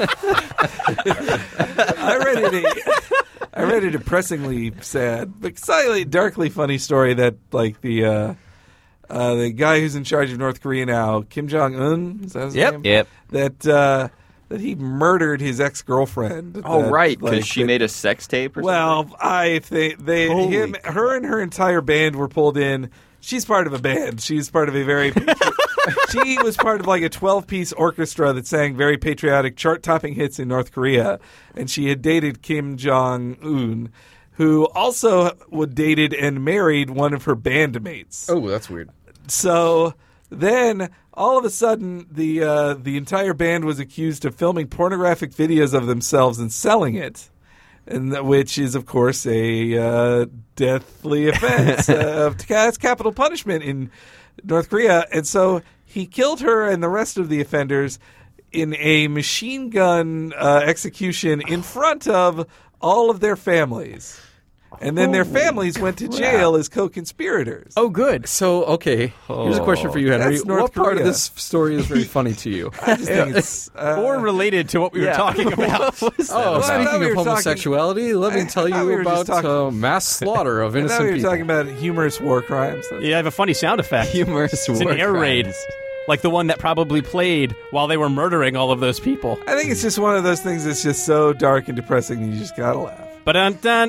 I read a. I read a depressingly sad, but slightly darkly funny story that like the uh, uh, the guy who's in charge of North Korea now, Kim Jong Un, is that his Yep. name? Yep. That uh, that he murdered his ex girlfriend. Oh, right, because like, she that- made a sex tape or Well, I think they, Holy him, her, and her entire band were pulled in. She's part of a band. She's part of a very. She was part of like a twelve-piece orchestra that sang very patriotic, chart-topping hits in North Korea, and she had dated Kim Jong Un, who also would dated and married one of her bandmates. Oh, that's weird. So then, all of a sudden, the uh, the entire band was accused of filming pornographic videos of themselves and selling it, and th- which is, of course, a uh, deathly offense. uh, it's capital punishment in North Korea. And so he killed her and the rest of the offenders in a machine gun uh, execution in front of all of their families. And then their families went to jail as co-conspirators. Oh, good. So, okay, here's a question for you, Henry. That's North What part of Korea. this story is very funny to you? I just think it's... Uh, Or related to what we were yeah. talking about. Oh, Well, I thought speaking we of were talking- homosexuality, let me I tell thought you we were about just talking- uh, mass slaughter of I innocent thought we were people. talking about humorous war crimes. That's- Yeah, I have a funny sound effect. Humorous It's an war air raid. crimes. Like the one that probably played while they were murdering all of those people. I think it's just one of those things that's just so dark and depressing that you just gotta laugh. But dun dun.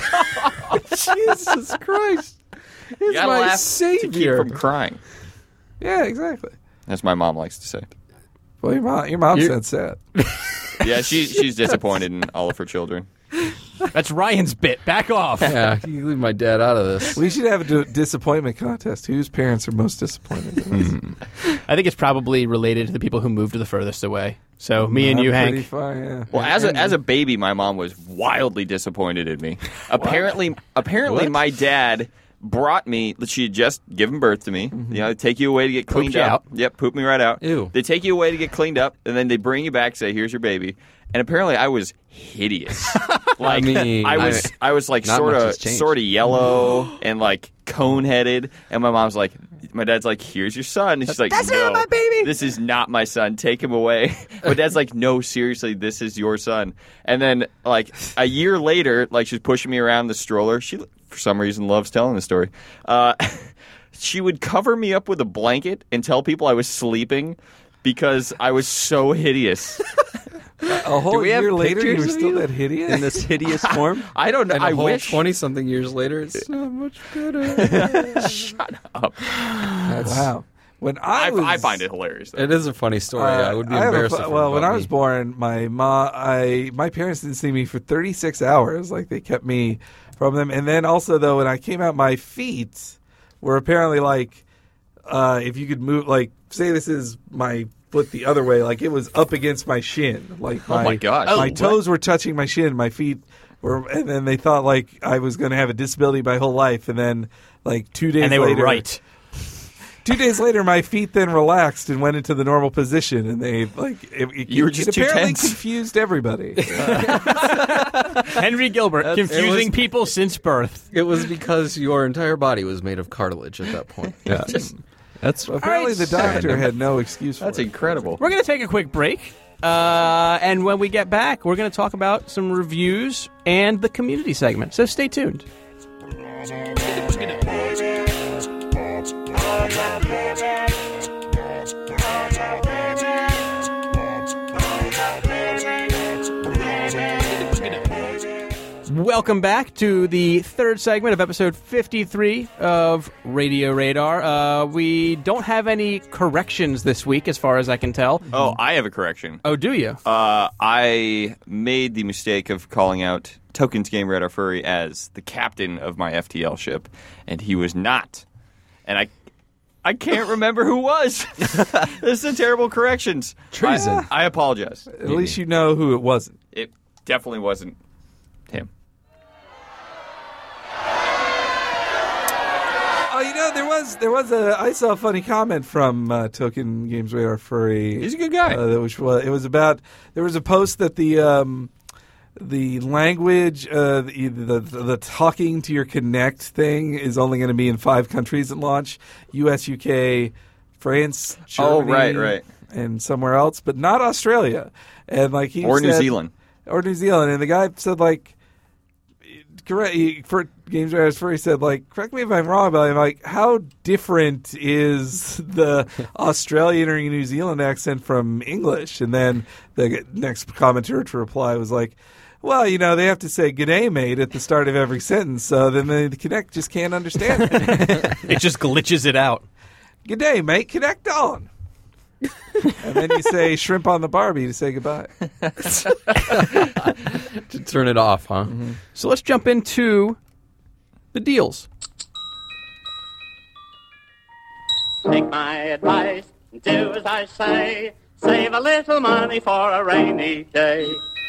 Jesus Christ. You It's gotta my laugh to keep savior. from crying. Yeah, exactly. As my mom likes to say. Well, your mom, your mom You- said sad. Yeah, she, she's disappointed in all of her children. That's Ryan's bit. Back off. Yeah, you leave my dad out of this. We should have a d- disappointment contest. Whose parents are most disappointed in us? I think it's probably related to the people who moved the furthest away. So me and I'm you, pretty Hank. far, yeah. Well, as a, as a baby, my mom was wildly disappointed in me. Apparently, apparently, What? my dad brought me. She had just given birth to me. You know, they take you away to get cleaned you up. out. Yep, poop me right out. Ew. They take you away to get cleaned up, and then they bring you back, say, "Here's your baby." And apparently, I was hideous. Like mean, I was, I, was like not sort much of, has changed. sort of yellow and like cone headed. And my mom's like, my dad's like, "Here's your son." And she's like, That's "No, not my baby." This is not my son. Take him away." My dad's like, "No, seriously, this is your son." And then, like a year later, like she's pushing me around the stroller. She, for some reason, loves telling the story. Uh, she would cover me up with a blanket and tell people I was sleeping because I was so hideous. A whole we have year later, you were pictures of still you? that hideous? In this hideous form? I don't know. And a I whole wish. twenty-something years later, it's not much better. Shut up. Wow. When I I, was, I find it hilarious. Though. It is a funny story. Uh, I would be I have a embarrassed. fu- if it well, when about I was me. born, my ma, I my parents didn't see me for thirty-six hours. Like they kept me from them, and then also though, when I came out, my feet were apparently like, uh, if you could move, like say this is my foot the other way, like it was up against my shin. Like Oh my, my gosh. my Oh, what? toes were touching my shin. My feet were, and then they thought like I was going to have a disability my whole life, and then like two days And they later, were right. Two days later, my feet then relaxed and went into the normal position, and they like it, it, You were just it too apparently tense. confused everybody. Henry Gilbert, confusing was- people since birth. It was because your entire body was made of cartilage at that point. Yeah. That's Apparently, right, the doctor had no excuse for That's it. incredible. We're going to take a quick break. Uh, and when we get back, we're going to talk about some reviews and the community segment. So stay tuned. Welcome back to the third segment of episode fifty-three of Radio Radar. Uh, we don't have any corrections this week, as far as I can tell. Oh, I have a correction. Oh, do you? Uh, I made the mistake of calling out Tokens Game Radar Furry as the captain of my F T L ship, and he was not. And I I can't remember who was. This is a terrible corrections. Treason. I, I apologize. At least you know who it wasn't. It definitely wasn't him. Oh, you know, there was there was a I saw a funny comment from uh, Token Games Radar Furry. He's a good guy. Uh, which was it was about there was a post that the um, the language uh, the, the the talking to your Kinect thing is only going to be in five countries at launch: U S, U K, France, Germany, Oh, right, right. and somewhere else, but not Australia. And like he Or New said- Zealand. or New Zealand. And the guy said like. Correct. He, for Games Radar Furry said, like, correct me if I'm wrong, but I'm like, how different is the Australian or New Zealand accent from English? And then the next commenter to reply was like, well, you know, they have to say "G'day, mate" at the start of every sentence, so then the, the Kinect just can't understand it. It just glitches it out. "G'day, mate, Kinect on." And then you say "shrimp on the Barbie" to say goodbye. To turn it off, huh? So let's jump into the deals. Take my advice, do as I say. Save a little money for a rainy day.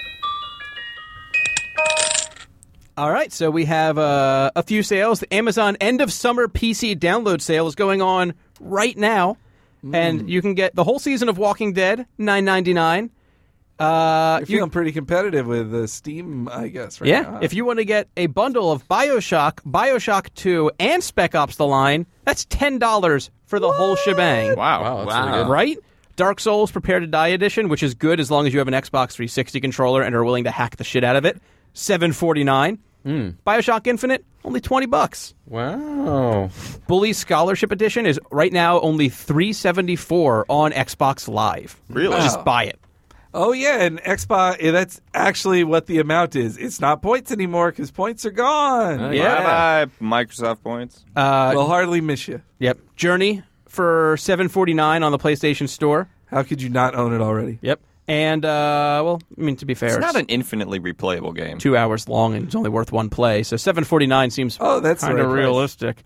All right, so we have uh, a few sales. The Amazon end of summer P C download sale is going on right now, and you can get the whole season of Walking Dead, nine ninety-nine. Uh, You're feeling pretty competitive with uh, Steam, I guess, right yeah, now. if you want to get a bundle of BioShock, BioShock two, and Spec Ops: The Line, that's ten dollars for the whole shebang. Wow. Wow, that's really good. Right? Dark Souls Prepare to Die edition, which is good as long as you have an Xbox three sixty controller and are willing to hack the shit out of it, seven forty-nine. Mm. BioShock Infinite, only twenty bucks. Wow. Bully Scholarship Edition is right now only three seventy-four on Xbox Live. Really? Just buy it. Oh, yeah, and Xbox, yeah, that's actually what the amount is. It's not points anymore because points are gone. Yeah. Bye-bye, Microsoft points. Uh, We'll hardly miss you. yep. Journey for seven forty-nine on the PlayStation Store. How could you not own it already? Yep. And, uh, well, I mean, to be fair, It's not an infinitely replayable game. two hours long and it's only worth one play. So seven forty-nine seems Oh, that's the kind of right price. realistic.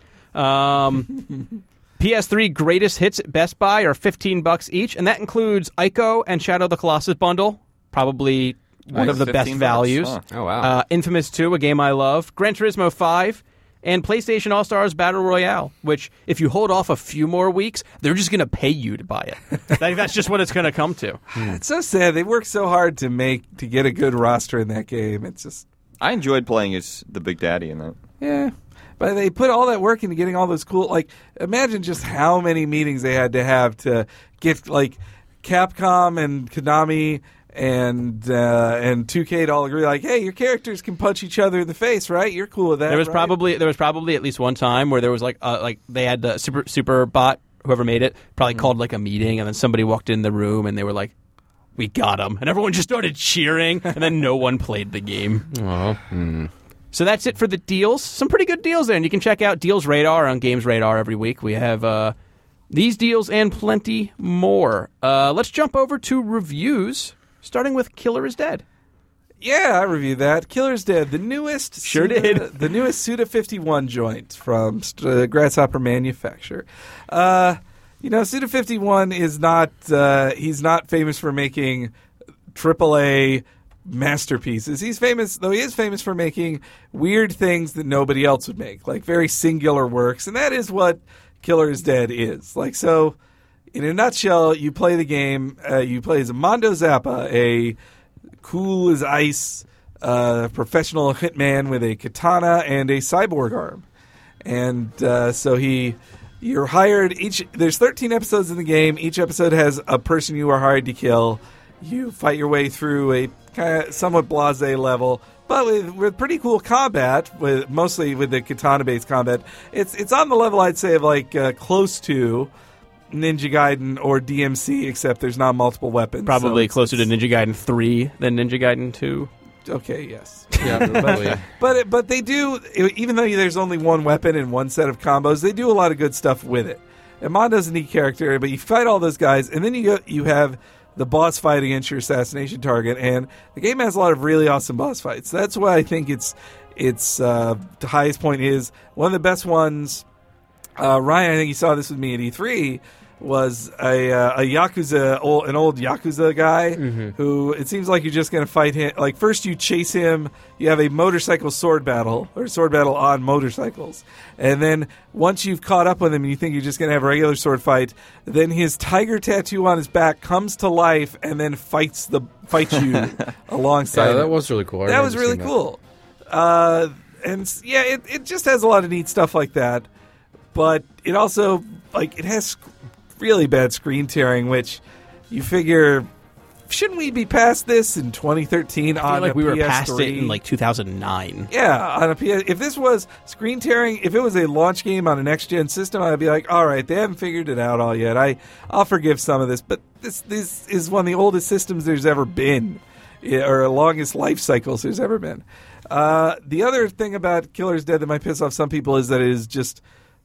Um, P S three greatest hits at Best Buy are fifteen bucks each, and that includes Ico and Shadow of the Colossus bundle, probably one Nice. of the best fifteen bucks, values. huh. Oh, wow. Uh, Infamous two, a game I love. Gran Turismo five. And PlayStation All-Stars Battle Royale, which, if you hold off a few more weeks, they're just going to pay you to buy it. Like, that's just what it's going to come to. It's so sad. They worked so hard to make to get a good roster in that game. It's just, I enjoyed playing as the Big Daddy in that. yeah. But they put all that work into getting all those cool, like, imagine just how many meetings they had to have to get, like, Capcom and Konami and uh, and two K to all agree, like, hey, your characters can punch each other in the face, right? You're cool with that. There was right? probably there was probably at least one time where there was like uh, like they had the super super bot, whoever made it, probably called like a meeting, and then somebody walked in the room and they were like, "We got him," and everyone just started cheering, and then no one played the game. Oh. So that's it for the deals. Some pretty good deals there, and you can check out Deals Radar on Games Radar every week. We have uh, these deals and plenty more. Uh, let's jump over to reviews, starting with Killer is Dead. Yeah, I reviewed that. Killer's Dead, the newest, Sure Suda, did. the newest Suda fifty-one joint from uh, Grasshopper Manufacture. Uh, you know, Suda fifty-one is not. Uh, he's not famous for making triple A masterpieces. He's famous, though. He is famous for making weird things that nobody else would make, like very singular works, and that is what Killer is Dead is. Like, so, in a nutshell, you play the game, uh, you play as Mondo Zappa, a cool as ice uh, professional hitman with a katana and a cyborg arm. And uh, so he, you're hired, each, there's thirteen episodes in the game, each episode has a person you are hired to kill. You fight your way through a kind of somewhat blasé level, but with, with pretty cool combat, with mostly with the katana-based combat. It's it's on the level, I'd say, of like uh, close to Ninja Gaiden or D M C, except there's not multiple weapons. Probably so closer to Ninja Gaiden three than Ninja Gaiden two. Okay, yes. Yeah, probably. But it, but they do, even though there's only one weapon and one set of combos, they do a lot of good stuff with it. And Mondo's a neat character, but you fight all those guys, and then you go, you have the boss fight against your assassination target, and the game has a lot of really awesome boss fights. That's why I think it's it's uh, the highest point is one of the best ones. Uh, Ryan, I think you saw this with me at E three. Was a uh, a Yakuza, old, an old Yakuza guy mm-hmm. who it seems like you're just going to fight him. Like, first you chase him, you have a motorcycle sword battle, or sword battle on motorcycles. And then once you've caught up with him and you think you're just going to have a regular sword fight, then his tiger tattoo on his back comes to life and then fights the fights you alongside Yeah, that him. was really cool. I that was remember really seeing cool. Uh, and yeah, it, it just has a lot of neat stuff like that. But it also, like, it has really bad screen tearing, which you figure, shouldn't we be past this in twenty thirteen I feel on like a we were P S three? past it in like two thousand nine. Yeah, on a P S. If this was screen tearing, if it was a launch game on a next gen system, I'd be like, all right, they haven't figured it out all yet. I, I'll forgive some of this, but this this is one of the oldest systems there's ever been, or longest life cycles there's ever been. Uh, the other thing about Killer's Dead that might piss off some people is that it is just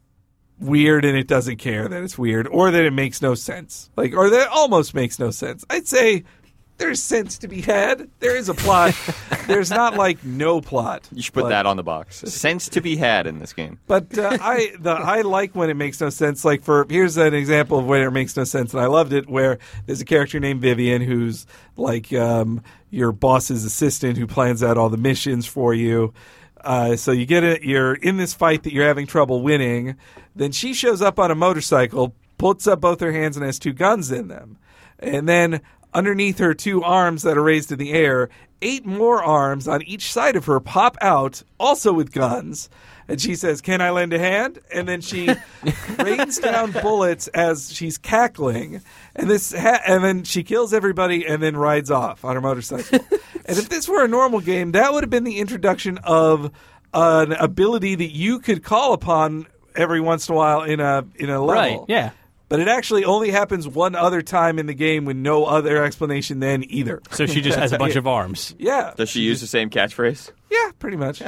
weird and it doesn't care that it's weird, or that it makes no sense, like, or that it almost makes no sense. I'd say there's sense to be had. There is a plot. There's not like no plot. You should put but, that on the box. Sense to be had in this game. But uh, I the I like when it makes no sense. Like, for here's an example of where it makes no sense, and I loved it. Where there's a character named Vivian who's like um, your boss's assistant who plans out all the missions for you. Uh, so you get it. You're in this fight that you're having trouble winning. Then she shows up on a motorcycle, puts up both her hands, and has two guns in them. And then underneath her two arms that are raised in the air, eight more arms on each side of her pop out, also with guns. And she says, "Can I lend a hand?" And then she rains down bullets as she's cackling. And this, ha- and then she kills everybody and then rides off on her motorcycle. And if this were a normal game, that would have been the introduction of an ability that you could call upon every once in a while in a in a level. Right, yeah. But it actually only happens one other time in the game with no other explanation then either. So she just has a bunch of arms. Yeah. Does she use the same catchphrase? Yeah, pretty much.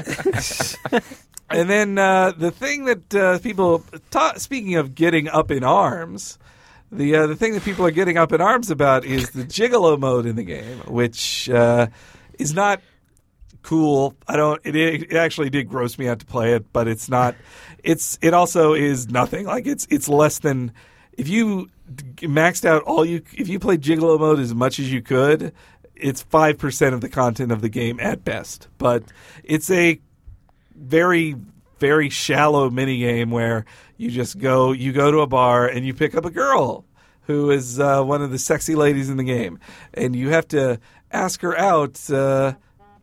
And then uh, the thing that uh, people, ta- speaking of getting up in arms, the uh, the thing that people are getting up in arms about is the gigolo mode in the game, which uh, is not cool. I don't. It, it actually did gross me out to play it, but it's not. It's it also is nothing. Like it's it's less than if you maxed out all you if you played gigolo mode as much as you could. It's five percent of the content of the game at best, but it's a very, very shallow mini game where you just go, you go to a bar and you pick up a girl who is uh, one of the sexy ladies in the game, and you have to ask her out. Uh,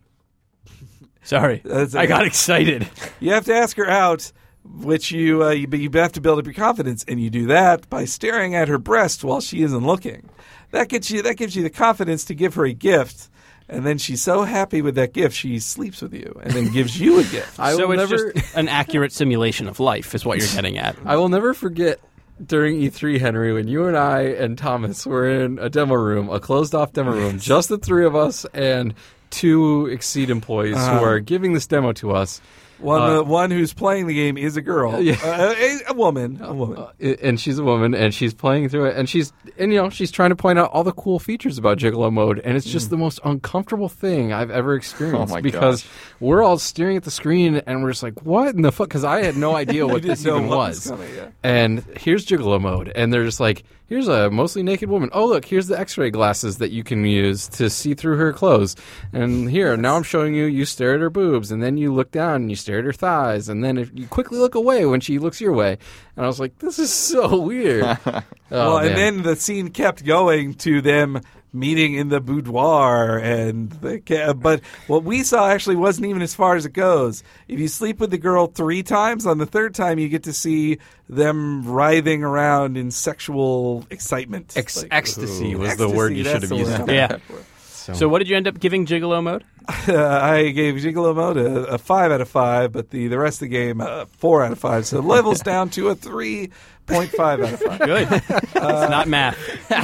Sorry, That's I got okay. excited. you have to ask her out, which you, uh, you you have to build up your confidence, and you do that by staring at her breast while she isn't looking. That gets you. That gives you the confidence to give her a gift. And then she's so happy with that gift, she sleeps with you and then gives you a gift. I so will it's never- just an accurate simulation of life is what you're getting at. I will never forget during E three, Henry, when you and I and Thomas were in a demo room, a closed-off demo room, just the three of us and two Exceed employees Uh-huh. who are giving this demo to us. One, Uh, the one who's playing the game is a girl, Yeah. uh, a, a woman, a woman. Uh, and she's a woman, and she's playing through it, and she's, and you know, she's trying to point out all the cool features about Gigolo mode, and it's just the most uncomfortable thing I've ever experienced. Oh my because gosh. we're all staring at the screen, and we're just like, "What in the fuck?" Because I had no idea what You this didn't know even what was. was coming, yeah. And here's Gigolo mode, and they're just like, "Here's a mostly naked woman. Oh, look, here's the X-ray glasses that you can use to see through her clothes. And here, now I'm showing you. You stare at her boobs, and then you look down and you stare stare at her thighs, and then if you quickly look away when she looks your way. And I was like, this is so weird. oh, well, and man. then the scene kept going to them meeting in the boudoir, and the, but what we saw actually wasn't even as far as it goes. If you sleep with the girl three times, on the third time you get to see them writhing around in sexual excitement. Ex- Like, ecstasy ooh, was ecstasy, the word you that's should have the used. word I'm Yeah. looking for. So, So what did you end up giving Gigolo mode? Uh, I gave Gigolo Mode a, a five out of five, but the, the rest of the game a four out of five. So levels down to a three point five out of five. Good. it's not math.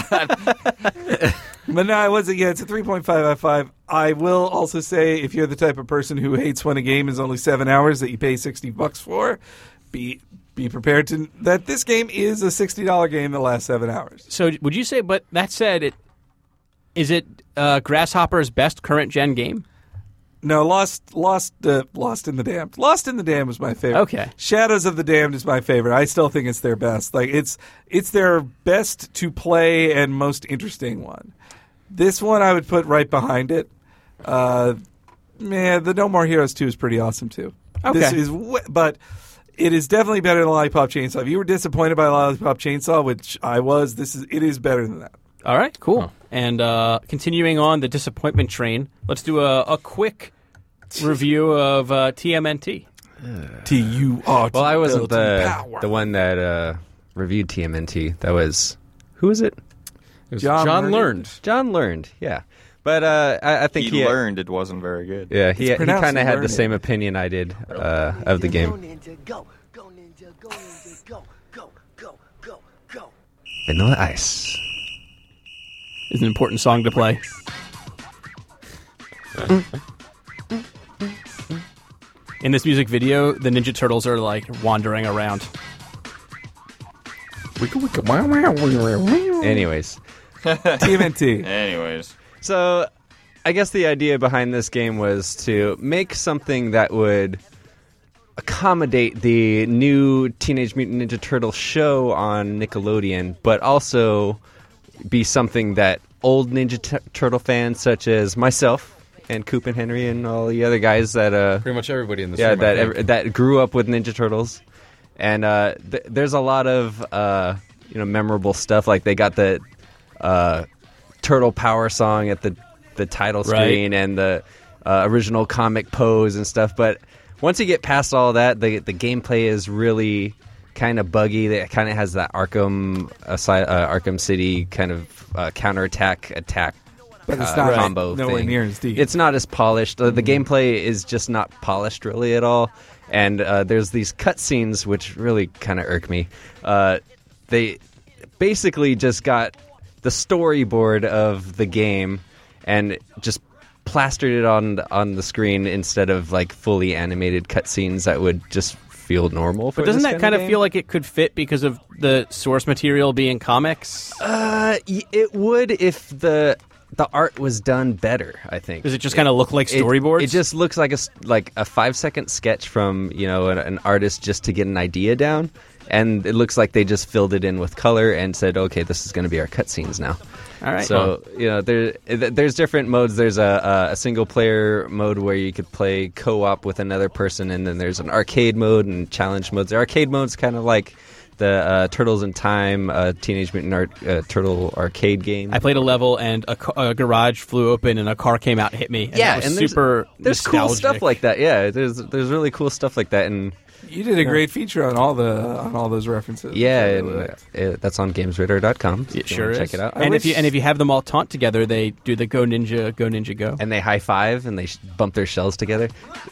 But no, it wasn't. Yeah, it's a three point five out of five. I will also say, if you're the type of person who hates when a game is only seven hours that you pay sixty bucks for, be be prepared to that this game is a sixty dollar game that lasts seven hours. So would you say? But that said, it is it uh, Grasshopper's best current gen game? No, Lost, Lost, uh, Lost in the Damned. Lost in the Damned was my favorite. Okay. Shadows of the Damned is my favorite. I still think it's their best. Like it's it's their best to play and most interesting one. This one I would put right behind it. Uh, man, the No More Heroes two is pretty awesome too. Okay. This is, w- but it is definitely better than Lollipop Chainsaw. If you were disappointed by Lollipop Chainsaw, which I was, this is it is better than that. All right, cool. And uh, continuing on the disappointment train, let's do a, a quick review of uh, T M N T. T U R. Well, I wasn't the power. the one that uh, reviewed T M N T. That was who was it? it was John John, Learned. Learned. John Learned. Yeah, but uh, I, I think He he, learned it wasn't very good. Yeah, he, he pronounced kind of had the learned. same opinion I did uh, of the game. Vanilla Ice. Is an important song to play. In this music video, the Ninja Turtles are like wandering around. Anyways, T M N T. Anyways. so I guess the idea behind this game was to make something that would accommodate the new Teenage Mutant Ninja Turtle show on Nickelodeon, but also be something that old Ninja T- Turtle fans such as myself and Coop and Henry and all the other guys that uh Pretty much everybody in this yeah room, I that think. ev- that grew up with Ninja Turtles, and uh, th- there's a lot of uh, you know memorable stuff. Like they got the uh, Turtle Power song at the the title Right. screen and the uh, original comic pose and stuff. But once you get past all that, the the gameplay is really kind of buggy. It kind of has that Arkham uh, si- uh, Arkham City kind of uh, counterattack attack. But it's uh, not combo nowhere thing. near as deep. It's not as polished. Uh, the gameplay is just not polished really at all. And uh, there's these cutscenes which really kind of irk me. Uh, they basically just got the storyboard of the game and just plastered it on the, on the screen instead of like fully animated cutscenes that would just feel normal. For But doesn't this that kind of game. feel like it could fit because of the source material being comics? Uh, y- it would if the the art was done better. I think. Does it just kind of look like It- storyboards? It, just looks like a s- like a five second sketch from you know an, an artist just to get an idea down, and it looks like they just filled it in with color and said, okay, this is going to be our cutscenes now. All right. So you know there there's different modes. There's a, a single player mode where you could play co op with another person, and then there's an arcade mode and challenge modes. The arcade mode's kind of like the uh, Turtles in Time uh, Teenage Mutant Art, uh, Turtle arcade game. I played a level and a, ca- a garage flew open and a car came out and hit me. And yeah, that was and there's, super there's cool nostalgic. stuff like that. Yeah, there's there's really cool stuff like that, and You did a great feature on all the on all those references. yeah, I and, really uh, liked. uh, that's on games radar dot com. It if you sure wanna is. Check it out. And I if you wish- and if you have them all taunt together, they do the Go Ninja, Go Ninja Go. And they high five and they sh- bump their shells together.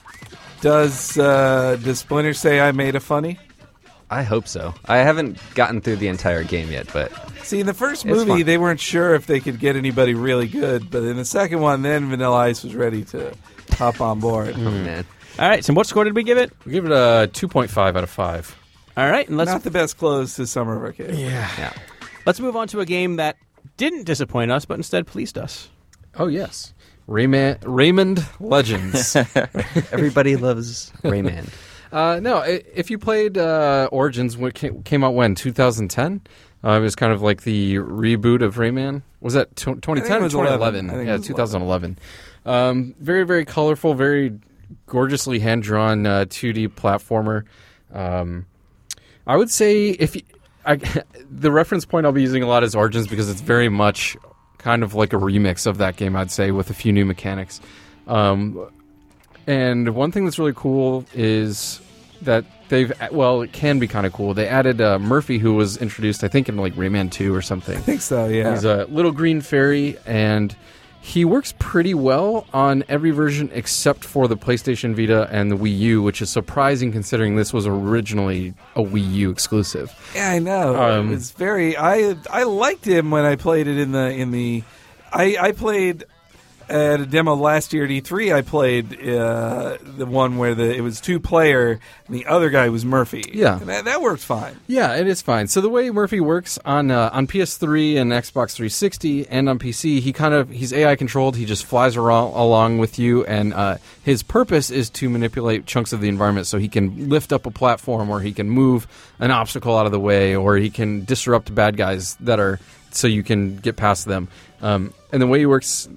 Does uh, does Splinter say I made a funny? I hope so. I haven't gotten through the entire game yet, but See, in the first It's movie, fun. they weren't sure if they could get anybody really good, but in the second one, then Vanilla Ice was ready to hop on board. oh man, All right. So what score did we give it? We give it a two point five out of five. All right. And let's Not the best close to Summer of Arcade. yeah. let's move on to a game that didn't disappoint us, but instead pleased us. Oh, yes. Rayman, Raymond Legends. Everybody loves Rayman. Uh, no, i- if you played uh, Origins, what came, came out when? twenty ten? Uh, it was kind of like the reboot of Rayman. Was that tw- twenty ten it or was twenty eleven. eleven? I think it Yeah, was twenty eleven. Um, very, very colorful, very gorgeously hand-drawn uh, two D platformer. Um, I would say if you, I, the reference point I'll be using a lot is Origins because it's very much kind of like a remix of that game, I'd say, with a few new mechanics. Um, and one thing that's really cool is that they've, well, it can be kind of cool. They added uh, Murphy, who was introduced, I think, in like Rayman two or something. I think so, yeah. He's a little green fairy, and he works pretty well on every version except for the PlayStation Vita and the Wii U, which is surprising considering this was originally a Wii U exclusive. Yeah, I know. Um, it was very. I I liked him when I played it in the in the. I I played at a demo last year at E three. I played uh, the one where the it was two player and the other guy was Murphy. Yeah, and that, that worked fine. Yeah, it is fine. So the way Murphy works on uh, on P S three and Xbox three sixty and on P C, he kind of he's A I controlled. He just flies around, along with you, and uh, his purpose is to manipulate chunks of the environment. So he can lift up a platform, or he can move an obstacle out of the way, or he can disrupt bad guys that are so you can get past them. Um, and the way he works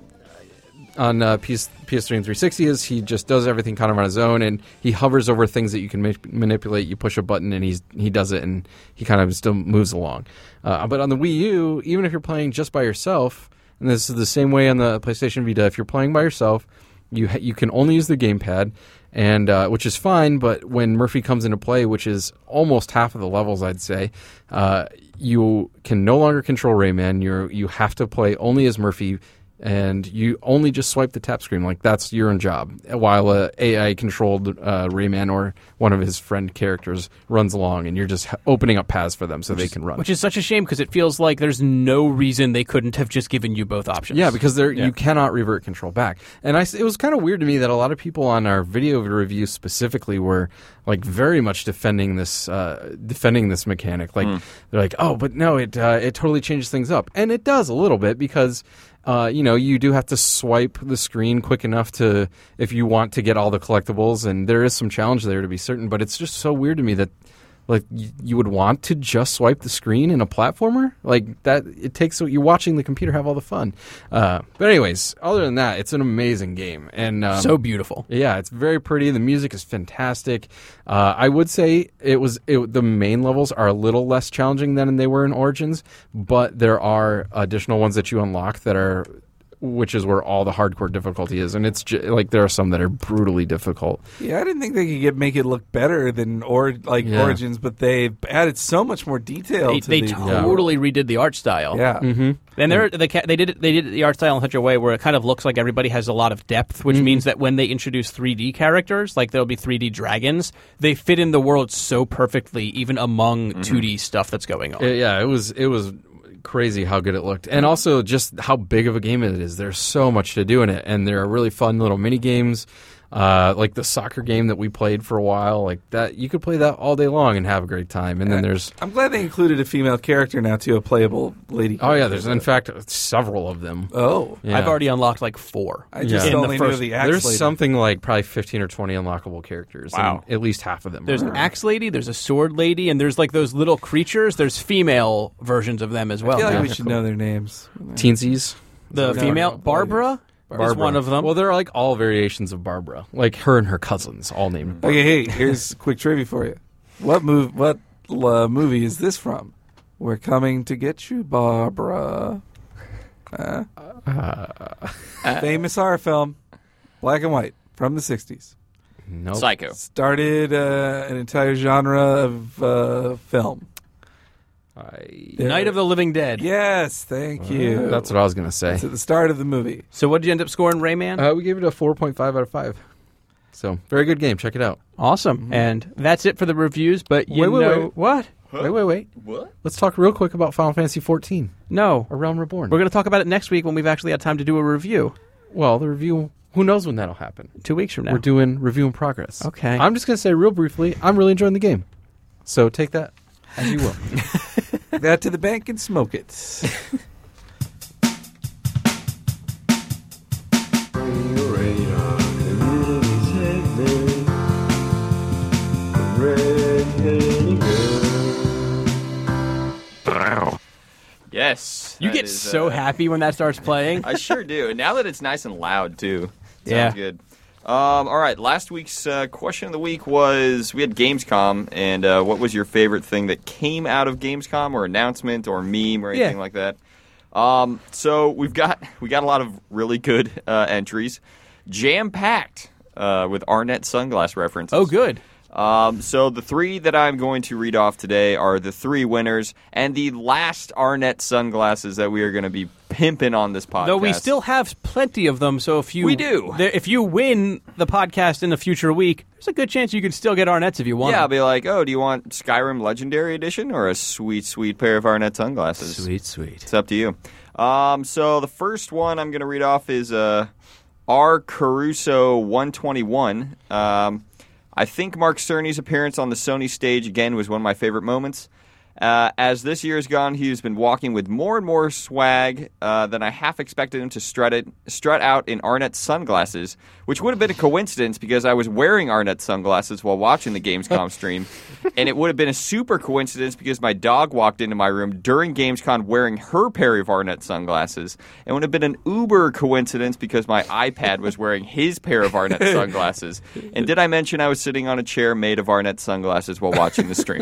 on uh, P S, P S three and three sixty is he just does everything kind of on his own, and he hovers over things that you can ma- manipulate. You push a button, and he's he does it, and he kind of still moves along. Uh, but on the Wii U, even if you're playing just by yourself, and this is the same way on the PlayStation Vita, if you're playing by yourself, you ha- you can only use the gamepad, and uh, which is fine. But when Murphy comes into play, which is almost half of the levels, I'd say, uh, you can no longer control Rayman. You you have to play only as Murphy. And you only just swipe the tap screen. Like, that's your own job. While a A I-controlled uh, Rayman or one of his friend characters runs along, and you're just opening up paths for them so which they is, can run. Which is such a shame, because it feels like there's no reason they couldn't have just given you both options. Yeah, because there Yeah. you cannot revert control back. And I, it was kind of weird to me that a lot of people on our video review specifically were like very much defending this uh, defending this mechanic. Like mm. they're like, oh, but no, it uh, it totally changes things up, and it does a little bit because. Uh, you know, you do have to swipe the screen quick enough to, if you want to get all the collectibles, and there is some challenge there to be certain, but it's just so weird to me that, like, y- you would want to just swipe the screen in a platformer? Like, that, it takes, you're watching the computer have all the fun. Uh, but anyways, other than that, it's an amazing game. And um, so beautiful. Yeah, it's very pretty. The music is fantastic. Uh, I would say it was it, the main levels are a little less challenging than they were in Origins, but there are additional ones that you unlock that are, which is where all the hardcore difficulty is, and it's j- like there are some that are brutally difficult. Yeah, I didn't think they could get, make it look better than or like Yeah. Origins, but they added so much more detail. They, to they the, totally redid the art style. Yeah, Mm-hmm. And they're, they they did it, they did the art style in such a way where it kind of looks like everybody has a lot of depth, which Mm-hmm. means that when they introduce three D characters, like there'll be three D dragons, they fit in the world so perfectly, even among mm-hmm. two D stuff that's going on. It, yeah, it was it was crazy how good it looked, and also just how big of a game it is. There's so much to do in it, and there are really fun little mini games. Uh, like the soccer game that we played for a while, like that, you could play that all day long and have a great time. And then there's, I'm glad they included a female character now too, a playable lady. oh yeah, there's character. in fact several of them. Oh, Yeah. I've already unlocked like four. I just Yeah. In only the knew first- the axe There's lady. something like probably fifteen or twenty unlockable characters. Wow. and at least half of them. There's are. an axe lady, there's a sword lady, and there's like those little creatures. There's female versions of them as well. I feel like Yeah. we should know their names. Teensies. The No, female no, Barbara, is one of them. Well, they're like all variations of Barbara, like her and her cousins, all named. Okay, hey, here's a quick trivia for you. What move? What uh, movie is this from? We're coming to get you, Barbara. Uh, famous horror film, black and white, from the sixties. Nope. Psycho. Started uh, an entire genre of uh, film. I, Night of the Living Dead. Yes, thank you. that's what I was gonna say. It's at the start of the movie. So what did you end up scoring, Rayman? Uh, we gave it a four point five out of five. So very good game. Check it out. Awesome. And that's it for the reviews. But you Wait, wait, know wait. what? Wait, wait, wait. What? Let's talk real quick about Final Fantasy fourteen, No, A Realm Reborn. we're going to talk about it next week when we've actually had time to do a review. well, the review. Who knows when that'll happen? Two weeks from now. We're doing review in progress. Okay. I'm just gonna say real briefly. I'm really enjoying the game. So take that as you will. That to the bank and smoke it. Yes. You that get is, so uh, happy when that starts playing. I sure do. And now that it's nice and loud too. Sounds Yeah. good. Um, all right, last week's uh, question of the week was, we had Gamescom, and uh, what was your favorite thing that came out of Gamescom, or announcement, or meme, or anything Yeah. like that? Um, so we've got we got a lot of really good uh, entries, jam-packed uh, with Arnett sunglass references. Oh, good. Um, so the three that I'm going to read off today are the three winners, and the last Arnett sunglasses that we are going to be pimping on this podcast. Though we still have plenty of them, so if you We do. there- if you win the podcast in a future week, there's a good chance you can still get Arnett's if you want. Yeah, I'll them. be like, oh, do you want Skyrim Legendary Edition or a sweet, sweet pair of Arnett sunglasses? Sweet, sweet. It's up to you. Um, so the first one I'm going to read off is uh, R. Caruso one twenty-one. Um, I think Mark Cerny's appearance on the Sony stage again was one of my favorite moments. Uh, as this year has gone, he has been walking with more and more swag uh, than I half expected him to strut it, strut out in Arnett sunglasses, which would have been a coincidence because I was wearing Arnett sunglasses while watching the Gamescom stream, and it would have been a super coincidence because my dog walked into my room during Gamescom wearing her pair of Arnett sunglasses. It would have been an uber coincidence because my iPad was wearing his pair of Arnett sunglasses. And did I mention I was sitting on a chair made of Arnett sunglasses while watching the stream?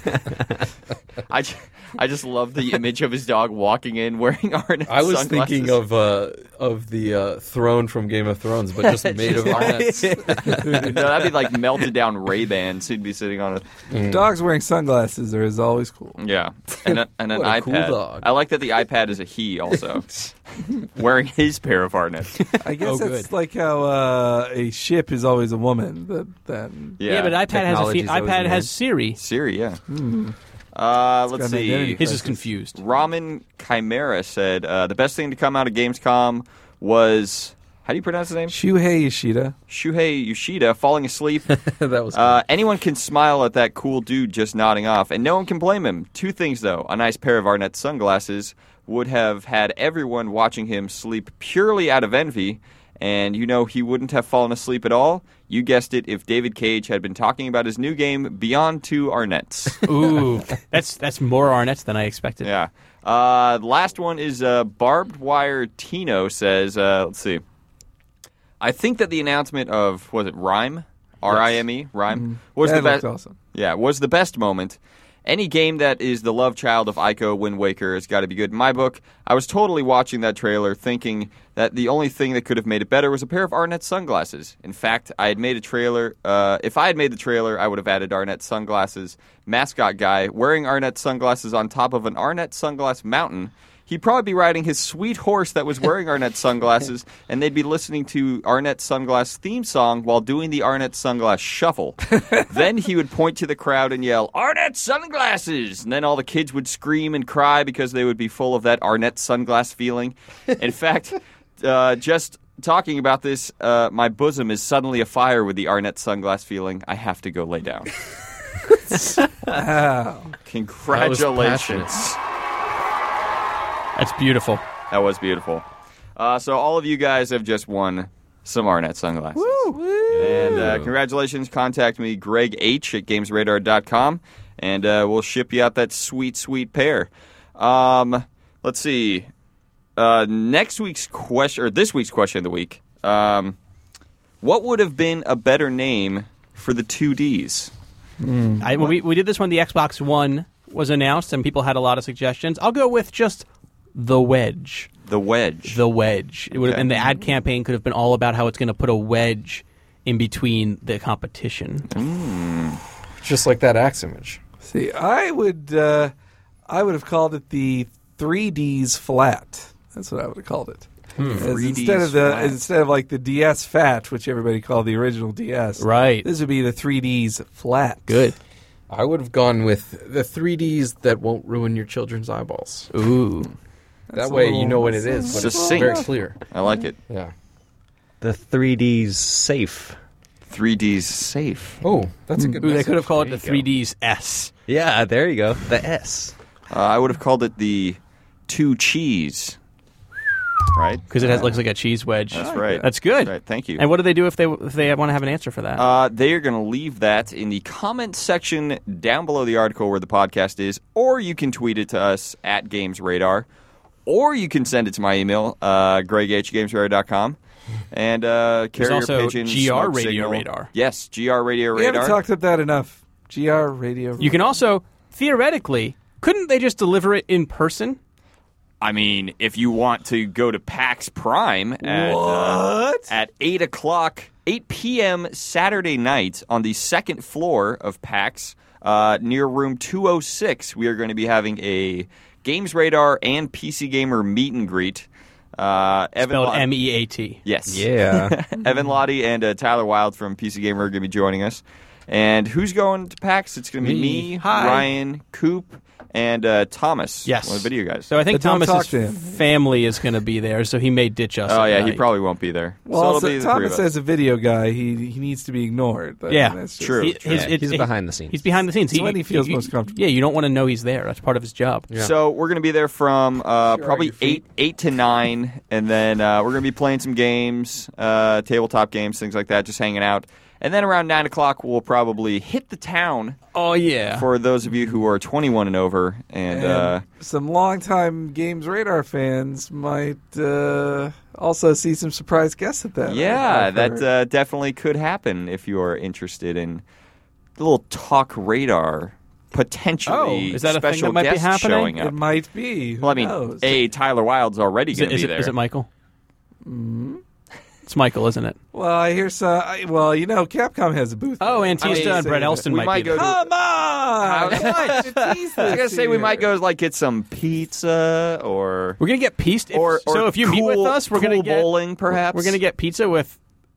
I, j- I just love the image of his dog walking in wearing Arnett I was sunglasses. thinking of uh, of the uh, throne from Game of Thrones, but just made of Arnett's. No, that'd be like melted down Ray-Bans. He'd be sitting on a... Dogs wearing sunglasses are is always cool. Yeah. And, a, and an What a iPad. cool dog. I like that the iPad is a he also. Wearing his pair of Arnett. I guess Oh, that's good. like how uh, a ship is always a woman. That then Yeah, Yeah, but iPad has a fe- Technology's always iPad a has word. Siri. Siri, yeah. Uh, let's got an see. identity. His is confused. Ramen Chimera said, uh, the best thing to come out of Gamescom was... How do you pronounce his name? Shuhei Yoshida. Shuhei Yoshida falling asleep. That was Uh, anyone can smile at that cool dude just nodding off, and no one can blame him. Two things, though. A nice pair of Arnett sunglasses would have had everyone watching him sleep purely out of envy, and you know he wouldn't have fallen asleep at all. You guessed it, if David Cage had been talking about his new game, Beyond Two Arnett's. Ooh, that's that's more Arnett's than I expected. Yeah. Uh, last one is uh, Barbed Wire Tino says, uh, let's see. I think that the announcement of, was it Rhyme? R I M E? Rhyme? Was That the looked best. awesome. Yeah, was the best moment. Any game that is the love child of Ico Wind Waker has got to be good in my book. I was totally watching that trailer thinking that the only thing that could have made it better was a pair of Arnett sunglasses. In fact, I had made a trailer. Uh, if I had made the trailer, I would have added Arnett sunglasses. Mascot guy wearing Arnett sunglasses on top of an Arnett sunglass mountain. He'd probably be riding his sweet horse that was wearing Arnett sunglasses, and they'd be listening to Arnett Sunglass theme song while doing the Arnett Sunglass shuffle. Then he would point to the crowd and yell, "Arnett Sunglasses!" And then all the kids would scream and cry because they would be full of that Arnett Sunglass feeling. In fact, uh, just talking about this, uh, my bosom is suddenly afire with the Arnett Sunglass feeling. I have to go lay down. Wow. Congratulations. That's beautiful. That was beautiful. Uh, so all of you guys have just won some Arnett sunglasses. And uh, congratulations. Contact me, Greg H. at games radar dot com, and uh, we'll ship you out that sweet, sweet pair. Um, let's see. Uh, next week's question, or this week's question of the week. Um, what would have been a better name for the two Ds? I, when we we did this when the Xbox One was announced, and people had a lot of suggestions. I'll go with just the Wedge. The Wedge. The Wedge. It would have, Okay. and the ad campaign could have been all about how it's going to put a wedge in between the competition. just like that axe image. See, I would, uh, I would have called it the three Ds flat. That's what I would have called it. As three Ds instead of the flat. instead of like the D S Fat, which everybody called the original D S. Right. This would be the three Ds flat. Good. I would have gone with the three Ds that won't ruin your children's eyeballs. Ooh. That a way little- you know what it is, but it's Succinct. very clear. I like it. Yeah. The three D's safe. three D's safe. Oh, that's a good Ooh, they message. could have called it the There you three Ds S. Yeah, there you go. The S. Uh, I would have called it the two cheese. Right? Because it has, looks like a cheese wedge. That's right. That's good. That's right. Thank you. And what do they do if they if they want to have an answer for that? Uh, they are going to leave that in the comment section down below the article where the podcast is, or you can tweet it to us at GamesRadar, or you can send it to my email, uh, greg h games radar dot com. and uh, carrier also pigeon. G R smoke radio signal. radar. Yes, G R radio We radar. haven't talked about that enough. G R radio. You can also, theoretically, couldn't they just deliver it in person? I mean, if you want to go to PAX Prime at uh, What? at eight o'clock, eight p.m. Saturday night on the second floor of PAX, uh, near room two oh six, we are going to be having a Games Radar and P C Gamer meet and greet. Uh, Evan Spelled Lott- M E A T. Yes. Yeah. Evan Lottie and uh, Tyler Wilde from P C Gamer are going to be joining us. And who's going to PAX? It's going to be me, Me. Hi. Ryan, Coop, and uh, Thomas. Yes. One of the video guys. So I think But don't Thomas's talk to him. family is going to be there, so he may ditch us. oh, at yeah, he night. probably won't be there. Well, so it'll also, be the three Thomas of us. as a video guy, he he needs to be ignored. But Yeah, that's just- true. He- his- Yeah, it- he's it- behind the scenes. He's behind the scenes. It's when he feels most comfortable. Yeah, you don't want to know he's there. That's part of his job. So we're going to be there from uh, Sure, probably your feet. eight eight to nine, and then uh, we're going to be playing some games, uh, tabletop games, things like that, just hanging out. And then around nine o'clock, we'll probably hit the town Oh, yeah. for those of you who are twenty-one and over. And, And uh, some longtime Games Radar fans might uh, also see some surprise guests at that. yeah, I've that heard. uh, definitely could happen if you are interested in the little talk radar potentially. Oh, is that a thing special that might be guests happening? showing It up. might be. Who Well, I mean, knows? A, Tyler Wilde's already Is going it, to is, be it, there. is it Michael? Mm-hmm. It's Michael, isn't it? Well, I hear some. I- Well, you know, Capcom has a booth. Oh, there. Antista I mean, and Brett say Elston we might, might be go there. to- Come on! How- I was I was gonna say we might go like get some pizza or We're gonna get pieced. If, or, or so if you meet cool- with us, we're cool gonna get bowling perhaps. We're gonna get pizza with.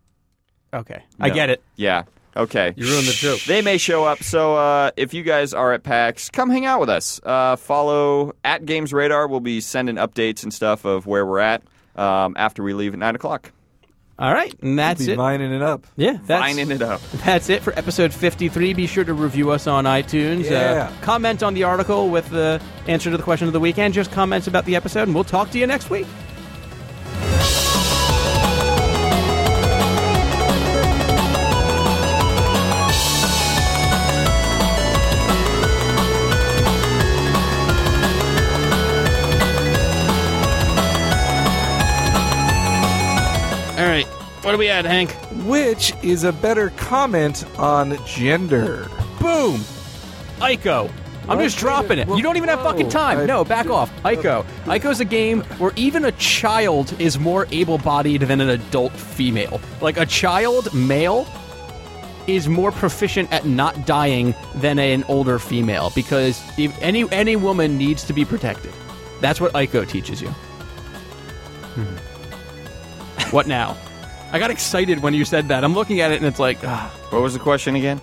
Okay, I No. get it. Yeah. Okay. You ruined the joke. They may show up, so uh, if you guys are at PAX, come hang out with us. Uh, follow at Games Radar. We'll be sending updates and stuff of where we're at um, after we leave at nine o'clock. All right, and that's Be it. vining it up. Yeah, that's Lining it up. That's it for episode fifty-three. Be sure to review us on iTunes. Yeah. Uh, comment on the article with the answer to the question of the week, and just comments about the episode, and we'll talk to you next week. All right, what do we at, Hank? Which is a better comment on gender? Boom! Ico. I'm What? just dropping it. Whoa, You don't even have fucking whoa. time. I- No, back off. Ico. Ico's a game where even a child is more able-bodied than an adult female. Like, a child male is more proficient at not dying than an older female because if any any woman needs to be protected. That's what Ico teaches you. What now? I got excited when you said that. I'm looking at it and it's like, ah. What was the question again?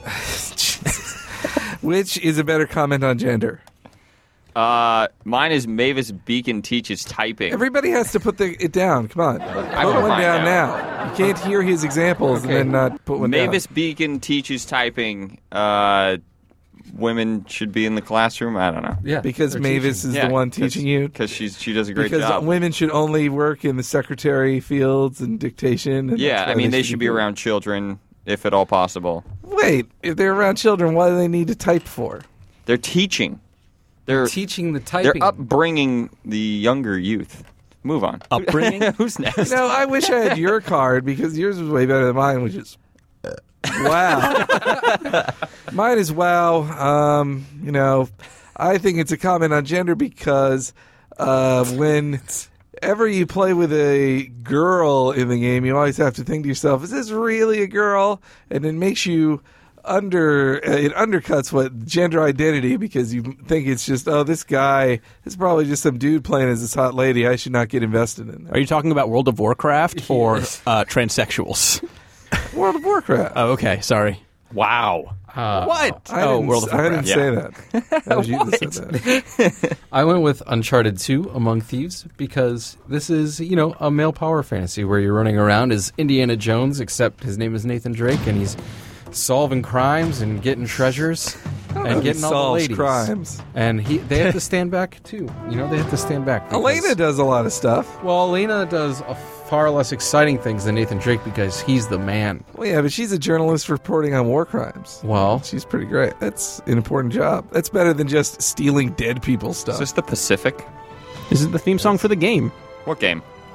Which is a better comment on gender? Uh, mine is Mavis Beacon teaches typing. Everybody has to put the, it down. Come on. I Put put one mine down down. now. You can't hear his examples Okay. and then not put one Mavis down. Beacon teaches typing. Uh, women should be in the classroom. I don't know. Yeah, Because they're Mavis teaching. is Yeah, the one teaching you. because she's she does a great Because job. women should only work in the secretary fields and dictation. And yeah, that's why I mean they should be doing it. around children if at all possible. Wait, if they're around children, what do they need to type for? They're teaching. They're teaching the they're typing. upbringing the younger youth. Move on. Upbringing? Who's next? No, I wish I had your card because yours was way better than mine, which is wow. Mine is wow. Um, you know, I think it's a comment on gender because uh, whenever you play with a girl in the game, you always have to think to yourself, "Is this really a girl?" And it makes you under uh, it undercuts what gender identity because you think it's just, oh, this guy is probably just some dude playing as this hot lady. I should not get invested in that. Are you talking about World of Warcraft or uh, transsexuals? World of Warcraft. Oh, okay. Sorry. Wow. Uh, What? I oh, didn't, World of I Warcraft. didn't say that. That was you that said that. I went with Uncharted two, Among Thieves, because this is, you know, a male power fantasy where you're running around as Indiana Jones, except his name is Nathan Drake, and he's solving crimes and getting treasures and getting all the solves ladies. crimes. And he, they have to stand back, too. You know, they have to stand back. because- Elena does a lot of stuff. Well, Elena does a far less exciting things than Nathan Drake because he's the man. Well, yeah, but she's a journalist reporting on war crimes. Well, She's pretty great. That's an important job. That's better than just stealing dead people's Is stuff. this the Pacific? This is the theme song for the game. What game?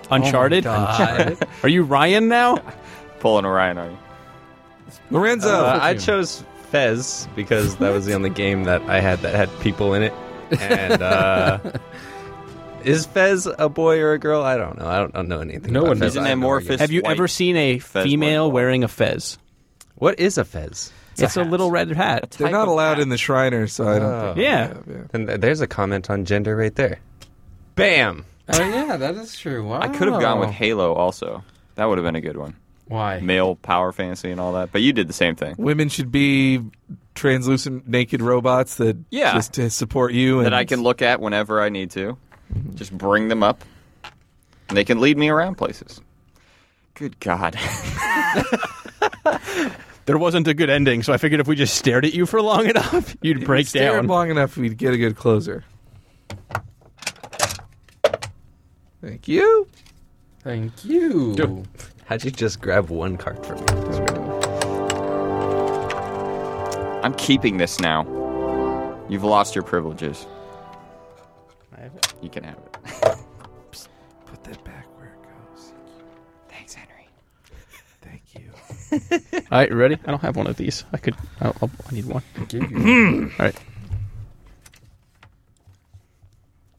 Uncharted? Oh my God. Are you Ryan now? Pulling a Ryan, are you? Lorenzo. Uh, I chose Fez because that was the only game that I had that had people in it. And uh, is Fez a boy or a girl? I don't know. I don't, I don't know anything. No about one Fez. He's an I have no amorphous. idea. Have you white ever seen a Fez female white ball. wearing a fez? What is a Fez? It's, a, little red hat. They're type not of allowed hat. in the Shriners, so I don't Oh. think. Yeah. And th- there's a comment on gender right there. Bam. Oh yeah, that is true. Wow. I could have gone with Halo also. That would have been a good one. Why? Male power fantasy and all that. But you did the same thing. Women should be translucent, naked robots that Yeah. just to support you. And That I can look at whenever I need to. Just bring them up. And they can lead me around places. Good God. There wasn't a good ending, so I figured if we just stared at you for long enough, you'd break Stare down. long enough, we'd get a good closer. Thank you. Thank you. How'd you just grab one card from me? That's weird. I'm keeping this now. You've lost your privileges. I have it. You can have it. Put that back where it goes. Thanks, Henry. Thank you. All right, you ready? I don't have one of these. I could. I'll, I'll, I need one. Give you. All right.